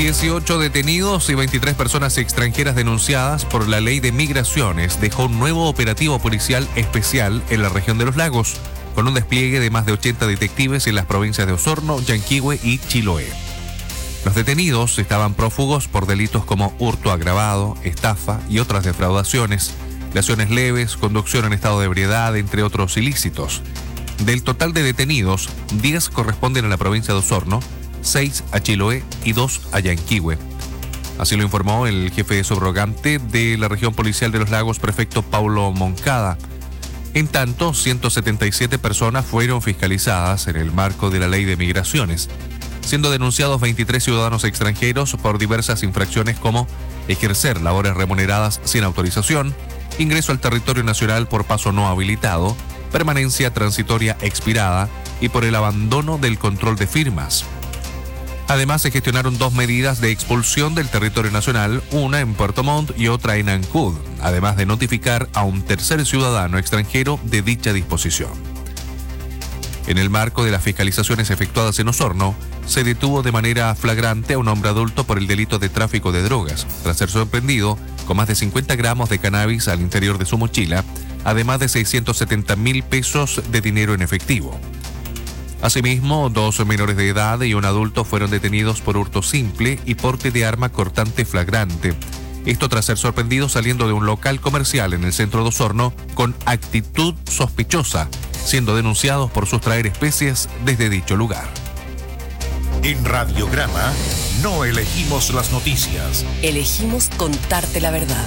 18 detenidos y 23 personas extranjeras denunciadas por la ley de migraciones dejó un nuevo operativo policial especial en la región de los lagos, con un despliegue de más de 80 detectives en las provincias de Osorno, Yanquihue y Chiloé. Los detenidos estaban prófugos por delitos como hurto agravado, estafa y otras defraudaciones, lesiones leves, conducción en estado de ebriedad, entre otros ilícitos. Del total de detenidos, 10 corresponden a la provincia de Osorno, 6 a Chiloé y 2 a Yanquihue. Así lo informó el jefe subrogante de la región policial de los lagos, prefecto Paulo Moncada. En tanto, 177 personas fueron fiscalizadas en el marco de la ley de migraciones, siendo denunciados 23 ciudadanos extranjeros por diversas infracciones como ejercer labores remuneradas sin autorización, ingreso al territorio nacional por paso no habilitado, permanencia transitoria expirada y por el abandono del control de firmas. Además, se gestionaron 2 medidas de expulsión del territorio nacional, una en Puerto Montt y otra en Ancud, además de notificar a un tercer ciudadano extranjero de dicha disposición. En el marco de las fiscalizaciones efectuadas en Osorno, se detuvo de manera flagrante a un hombre adulto por el delito de tráfico de drogas, tras ser sorprendido con más de 50 gramos de cannabis al interior de su mochila, además de 670.000 pesos de dinero en efectivo. Asimismo, 2 menores de edad y un adulto fueron detenidos por hurto simple y porte de arma cortante flagrante. Esto tras ser sorprendidos saliendo de un local comercial en el centro de Osorno con actitud sospechosa, siendo denunciados por sustraer especies desde dicho lugar. En Radiograma no elegimos las noticias. Elegimos contarte la verdad.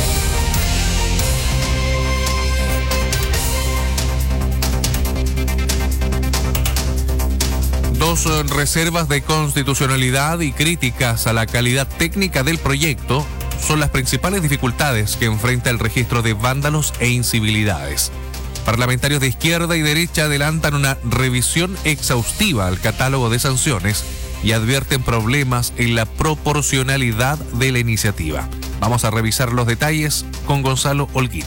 Dos reservas de constitucionalidad y críticas a la calidad técnica del proyecto son las principales dificultades que enfrenta el registro de vándalos e incivilidades. Parlamentarios de izquierda y derecha adelantan una revisión exhaustiva al catálogo de sanciones y advierten problemas en la proporcionalidad de la iniciativa. Vamos a revisar los detalles con Gonzalo Holguín.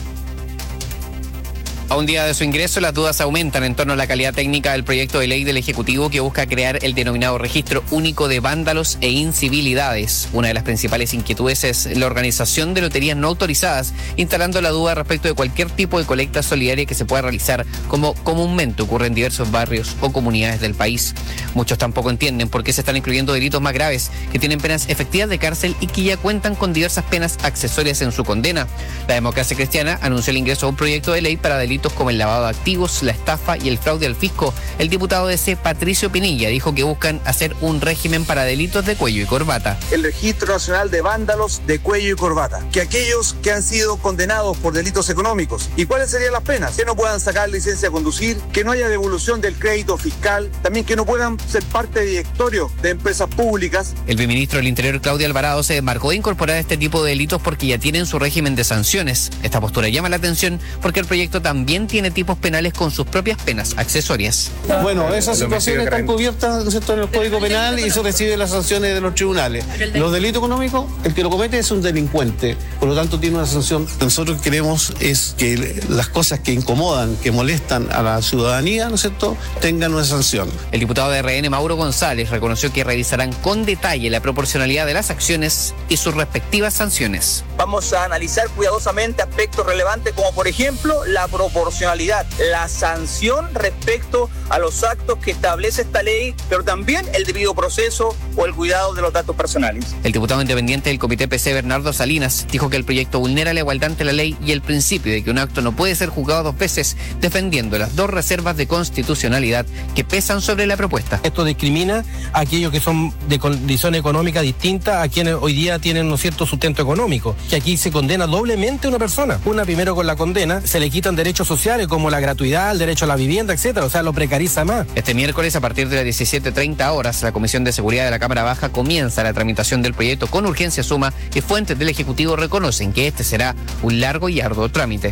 A un día de su ingreso, las dudas aumentan en torno a la calidad técnica del proyecto de ley del Ejecutivo que busca crear el denominado Registro Único de Vándalos e Incivilidades. Una de las principales inquietudes es la organización de loterías no autorizadas, instalando la duda respecto de cualquier tipo de colecta solidaria que se pueda realizar, como comúnmente ocurre en diversos barrios o comunidades del país. Muchos tampoco entienden por qué se están incluyendo delitos más graves, que tienen penas efectivas de cárcel y que ya cuentan con diversas penas accesorias en su condena. La Democracia Cristiana anunció el ingreso a un proyecto de ley para delitos como el lavado de activos, la estafa y el fraude al fisco. El diputado de ese, Patricio Pinilla, dijo que buscan hacer un régimen para delitos de cuello y corbata. El Registro Nacional de Vándalos de Cuello y Corbata. Que aquellos que han sido condenados por delitos económicos. ¿Y cuáles serían las penas? Que no puedan sacar licencia a conducir, que no haya devolución del crédito fiscal, también que no puedan ser parte de directorio de empresas públicas. El viceministro del Interior, Claudia Alvarado, se desmarcó de incorporar este tipo de delitos porque ya tienen su régimen de sanciones. Esta postura llama la atención porque el proyecto también tiene tipos penales con sus propias penas accesorias. Bueno, esas situaciones están cubiertas, ¿no es cierto?, en el Código Penal y eso recibe las sanciones de los tribunales. Los delitos económicos, el que lo comete es un delincuente, por lo tanto tiene una sanción. Nosotros queremos es que las cosas que incomodan, que molestan a la ciudadanía, ¿no es cierto?, tengan una sanción. El diputado de RN, Mauro González, reconoció que revisarán con detalle la proporcionalidad de las acciones y sus respectivas sanciones. Vamos a analizar cuidadosamente aspectos relevantes como, por ejemplo, la proporcionalidad, la sanción respecto a los actos que establece esta ley, pero también el debido proceso o el cuidado de los datos personales. El diputado independiente del Comité PC, Bernardo Salinas, dijo que el proyecto vulnera la igualdad ante la ley y el principio de que un acto no puede ser juzgado 2 veces, defendiendo las 2 reservas de constitucionalidad que pesan sobre la propuesta. Esto discrimina a aquellos que son de condición económica distinta a quienes hoy día tienen un cierto sustento económico, que aquí se condena doblemente a una persona. Una, primero con la condena, se le quitan derechos sociales como la gratuidad, el derecho a la vivienda, etcétera, o sea, lo precariza más. Este miércoles, a partir de las 17:30 horas, la Comisión de Seguridad de la Cámara Baja comienza la tramitación del proyecto con urgencia suma que fuentes del Ejecutivo reconocen que este será un largo y arduo trámite.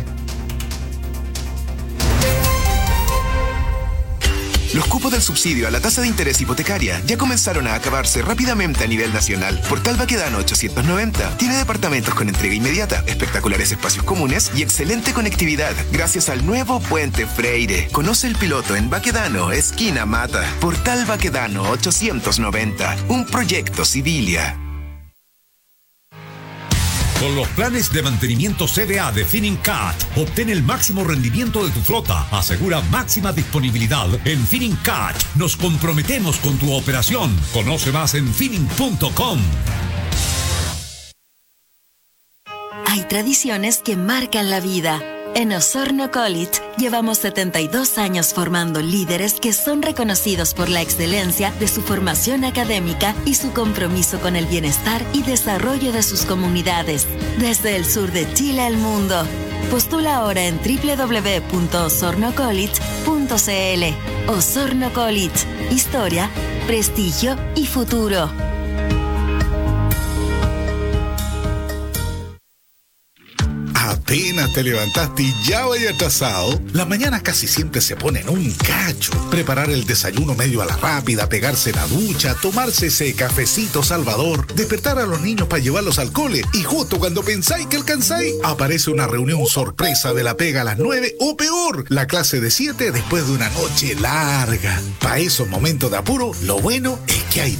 Los cupos del subsidio a la tasa de interés hipotecaria ya comenzaron a acabarse rápidamente a nivel nacional. Portal Baquedano 890 tiene departamentos con entrega inmediata, espectaculares espacios comunes y excelente conectividad gracias al nuevo Puente Freire. Conoce el piloto en Baquedano, esquina Mata. Portal Baquedano 890, un proyecto Civilia. Con los planes de mantenimiento CDA de Finincat, obtén el máximo rendimiento de tu flota. Asegura máxima disponibilidad. En Finincat nos comprometemos con tu operación. Conoce más en Fining.com. Hay tradiciones que marcan la vida. En Osorno College llevamos 72 años formando líderes que son reconocidos por la excelencia de su formación académica y su compromiso con el bienestar y desarrollo de sus comunidades. Desde el sur de Chile al mundo. Postula ahora en www.osornocollege.cl. Osorno College. Historia, prestigio y futuro. Apenas te levantaste y ya vaya atrasado. Las mañanas casi siempre se ponen un cacho. Preparar el desayuno medio a la rápida, pegarse la ducha, tomarse ese cafecito salvador, despertar a los niños para llevarlos al cole y justo cuando pensáis que alcanzáis, aparece una reunión sorpresa de la pega a las 9 o peor, la clase de 7 después de una noche larga. Para esos momentos de apuro, lo bueno es que hay